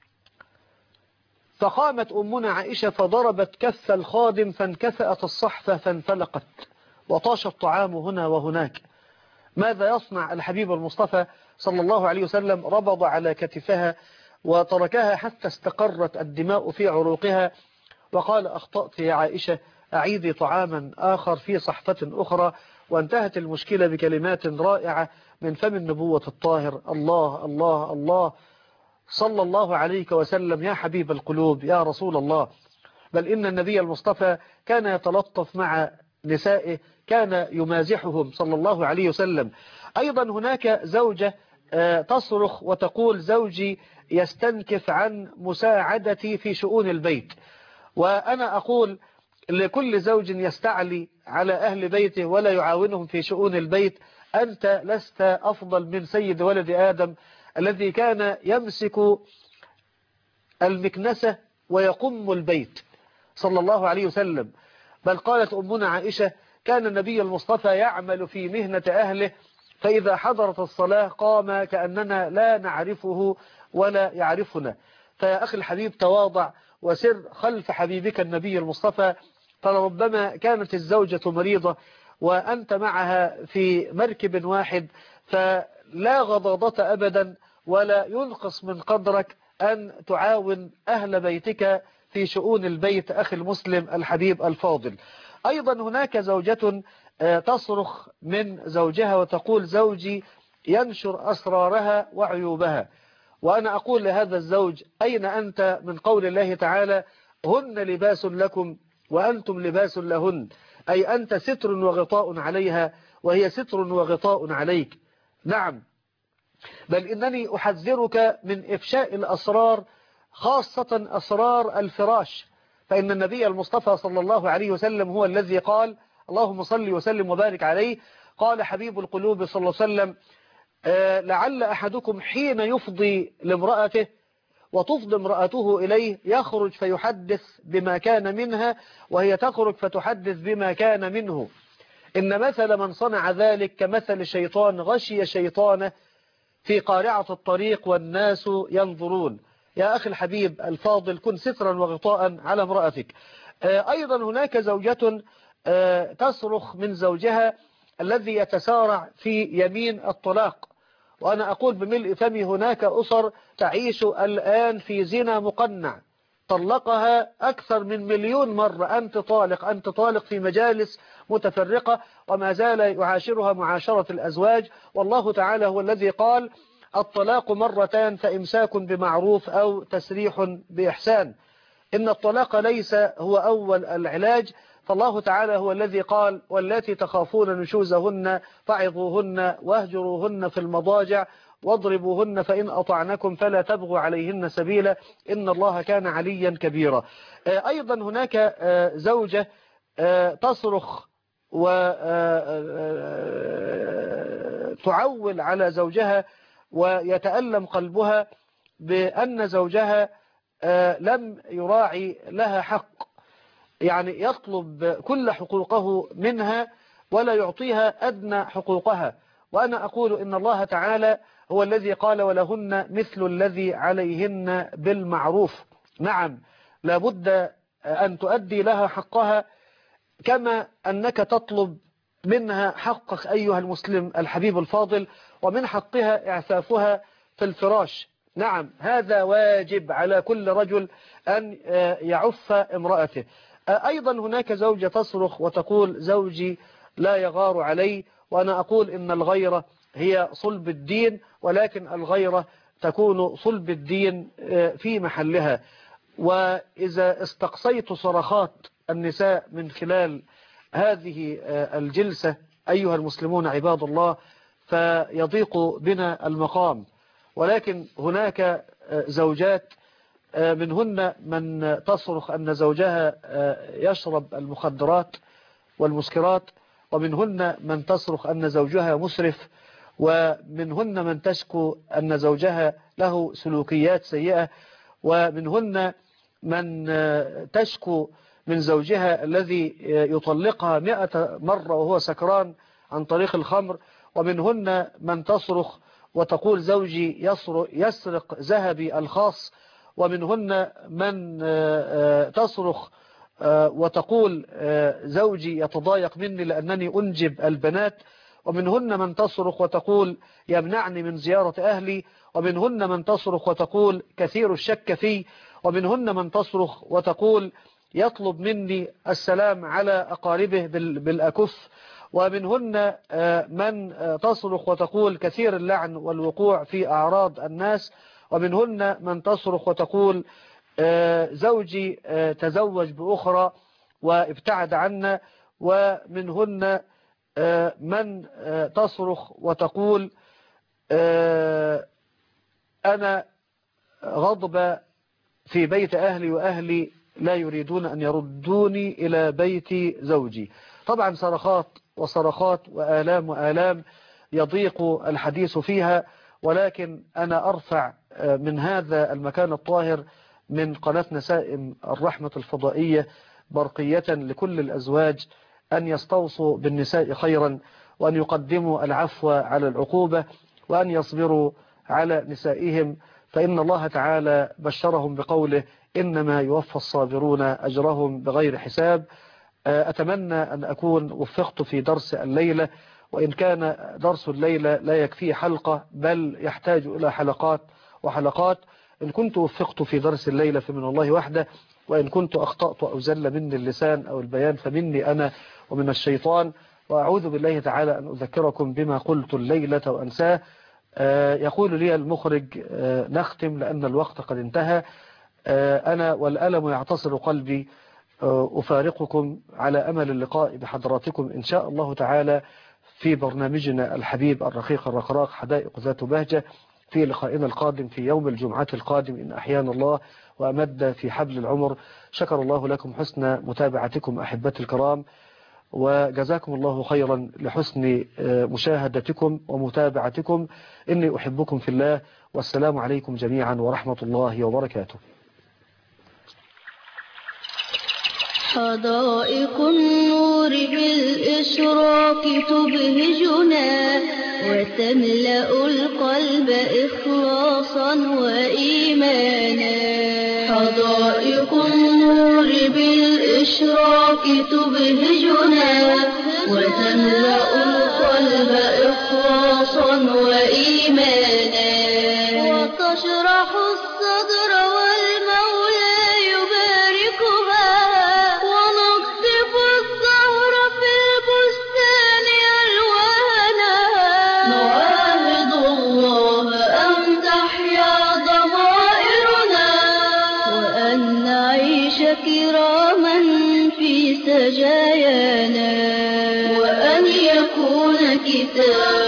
Speaker 2: فقامت أمنا عائشة فضربت كف الخادم فانكفأت الصحفة فانفلقت وطاش الطعام هنا وهناك. ماذا يصنع الحبيب المصطفى صلى الله عليه وسلم؟ ربض على كتفها وتركها حتى استقرت الدماء في عروقها وقال: أخطأت يا عائشة، أعيدي طعاما آخر في صحفة أخرى. وانتهت المشكلة بكلمات رائعة من فم النبوة الطاهر: الله الله الله صلى الله عليك وسلم يا حبيب القلوب يا رسول الله. بل إن النبي المصطفى كان يتلطف مع نسائه، كان يمازحهم صلى الله عليه وسلم. أيضا هناك زوجة تصرخ وتقول: زوجي يستنكف عن مساعدتي في شؤون البيت. وأنا أقول لكل زوج يستعلي على أهل بيته ولا يعاونهم في شؤون البيت: أنت لست أفضل من سيد ولد آدم الذي كان يمسك المكنسة ويقم البيت صلى الله عليه وسلم. بل قالت أمنا عائشة: كان النبي المصطفى يعمل في مهنة أهله، فإذا حضرت الصلاة قام كأننا لا نعرفه ولا يعرفنا. فيا أخي الحبيب تواضع وسر خلف حبيبك النبي المصطفى، فلربما كانت الزوجة مريضة وأنت معها في مركب واحد، فلا غضاضة أبدا ولا ينقص من قدرك أن تعاون أهل بيتك في شؤون البيت أخي المسلم الحبيب الفاضل. أيضا هناك زوجة تصرخ من زوجها وتقول زوجي ينشر أسرارها وعيوبها. وأنا أقول لهذا الزوج أين أنت من قول الله تعالى هن لباس لكم وأنتم لباس لهن، أي أنت ستر وغطاء عليها وهي ستر وغطاء عليك. نعم، بل إنني أحذرك من إفشاء الأسرار، خاصة أسرار الفراش، فإن النبي المصطفى صلى الله عليه وسلم هو الذي قال اللهم صل وسلم وبارك عليه. قال حبيب القلوب صلى الله عليه وسلم آه لعل أحدكم حين يفضي لامرأته وتفضي امرأته إليه يخرج فيحدث بما كان منها وهي تخرج فتحدث بما كان منه. إن مثل من صنع ذلك كمثل شيطان غشي شيطانه في قارعة الطريق والناس ينظرون. يا أخي الحبيب الفاضل كن سترا وغطاء على امرأتك. أيضا هناك زوجة تصرخ من زوجها الذي يتسارع في يمين الطلاق. وأنا أقول بملء فمي هناك أسر تعيش الآن في زنا مقنع، طلقها أكثر من مليون مرة، أنت طالق أنت طالق في مجالس متفرقة، وما زال يعاشرها معاشرة الأزواج. والله تعالى هو الذي قال الطلاق مرتان فإمساك بمعروف أو تسريح بإحسان. إن الطلاق ليس هو أول العلاج، فالله تعالى هو الذي قال والتي تخافون نشوزهن فعظوهن واهجروهن في المضاجع واضربوهن فإن أطعنكم فلا تبغوا عليهن سبيلا إن الله كان عليا كبيرا. أيضا هناك زوجة تصرخ وتعول على زوجها ويتألم قلبها بأن زوجها لم يراعي لها حق، يعني يطلب كل حقوقه منها ولا يعطيها أدنى حقوقها. وأنا أقول إن الله تعالى هو الذي قال ولهن مثل الذي عليهن بالمعروف. نعم، لابد أن تؤدي لها حقها كما أنك تطلب منها حقك أيها المسلم الحبيب الفاضل، ومن حقها إعفافها في الفراش. نعم، هذا واجب على كل رجل أن يعف امرأته. أيضا هناك زوجة تصرخ وتقول زوجي لا يغار علي. وأنا أقول إن الغيرة هي صلب الدين، ولكن الغيرة تكون صلب الدين في محلها. وإذا استقصيت صرخات النساء من خلال هذه الجلسة أيها المسلمون عباد الله فيضيق بنا المقام. ولكن هناك زوجات منهن من تصرخ أن زوجها يشرب المخدرات والمسكرات، ومنهن من تصرخ أن زوجها مسرف، ومنهن من تشكو أن زوجها له سلوكيات سيئة، ومنهن من تشكو من زوجها الذي يطلقها مئة مرة وهو سكران عن طريق الخمر، ومنهن من تصرخ وتقول زوجي يسرق ذهبي الخاص، ومنهن من تصرخ وتقول زوجي يتضايق مني لأنني أنجب البنات، ومنهن من تصرخ وتقول يمنعني من زيارة أهلي، ومنهن من تصرخ وتقول كثير الشك في، ومنهن من تصرخ وتقول يطلب مني السلام على أقاربه بالأكف، ومنهن من تصرخ وتقول كثير اللعن والوقوع في أعراض الناس، ومنهن من تصرخ وتقول زوجي تزوج بأخرى وابتعد عنا، ومنهن من تصرخ وتقول أنا غضب في بيت أهلي وأهلي لا يريدون أن يردوني إلى بيت زوجي. طبعا صرخات وصرخات وآلام وآلام يضيق الحديث فيها، ولكن أنا أرفع من هذا المكان الطاهر من قناة نسائم الرحمة الفضائية برقية لكل الأزواج أن يستوصوا بالنساء خيرا، وأن يقدموا العفو على العقوبة، وأن يصبروا على نسائهم، فإن الله تعالى بشرهم بقوله إنما يوفى الصابرون أجرهم بغير حساب. أتمنى أن أكون وفقت في درس الليلة، وإن كان درس الليلة لا يكفي حلقة بل يحتاج إلى حلقات وحلقات. إن كنت وفقت في درس الليلة فمن الله وحده، وإن كنت أخطأت أو زل مني اللسان أو البيان فمني أنا ومن الشيطان. وأعوذ بالله تعالى أن أذكركم بما قلت الليلة وأنساه. يقول لي المخرج نختم لأن الوقت قد انتهى. أنا والألم يعتصر قلبي أفارقكم على أمل اللقاء بحضراتكم إن شاء الله تعالى في برنامجنا الحبيب الرقيق الرقراق حدائق ذات بهجة في لقائنا القادم في يوم الجمعة القادم إن أحيانا الله وأمد في حبل العمر. شكر الله لكم حسن متابعتكم أحبتي الكرام، وجزاكم الله خيرا لحسن مشاهدتكم ومتابعتكم. إني أحبكم في الله، والسلام عليكم جميعا ورحمة الله وبركاته.
Speaker 1: حدائق النور بالإشراق تبهجنا وتملأ القلب إخلاصا وإيمانا. حدائق النور بالإشراق تبهجنا وتملأ القلب إخلاصا وإيمانا، وتشرح الصدر والمولى يباركها، ونقطف الزهر في البستان ألوانا. نعاهد الله أن تحيا ضمائرنا وأن نعيش كراما في سجايانا، وأن يكون كتاب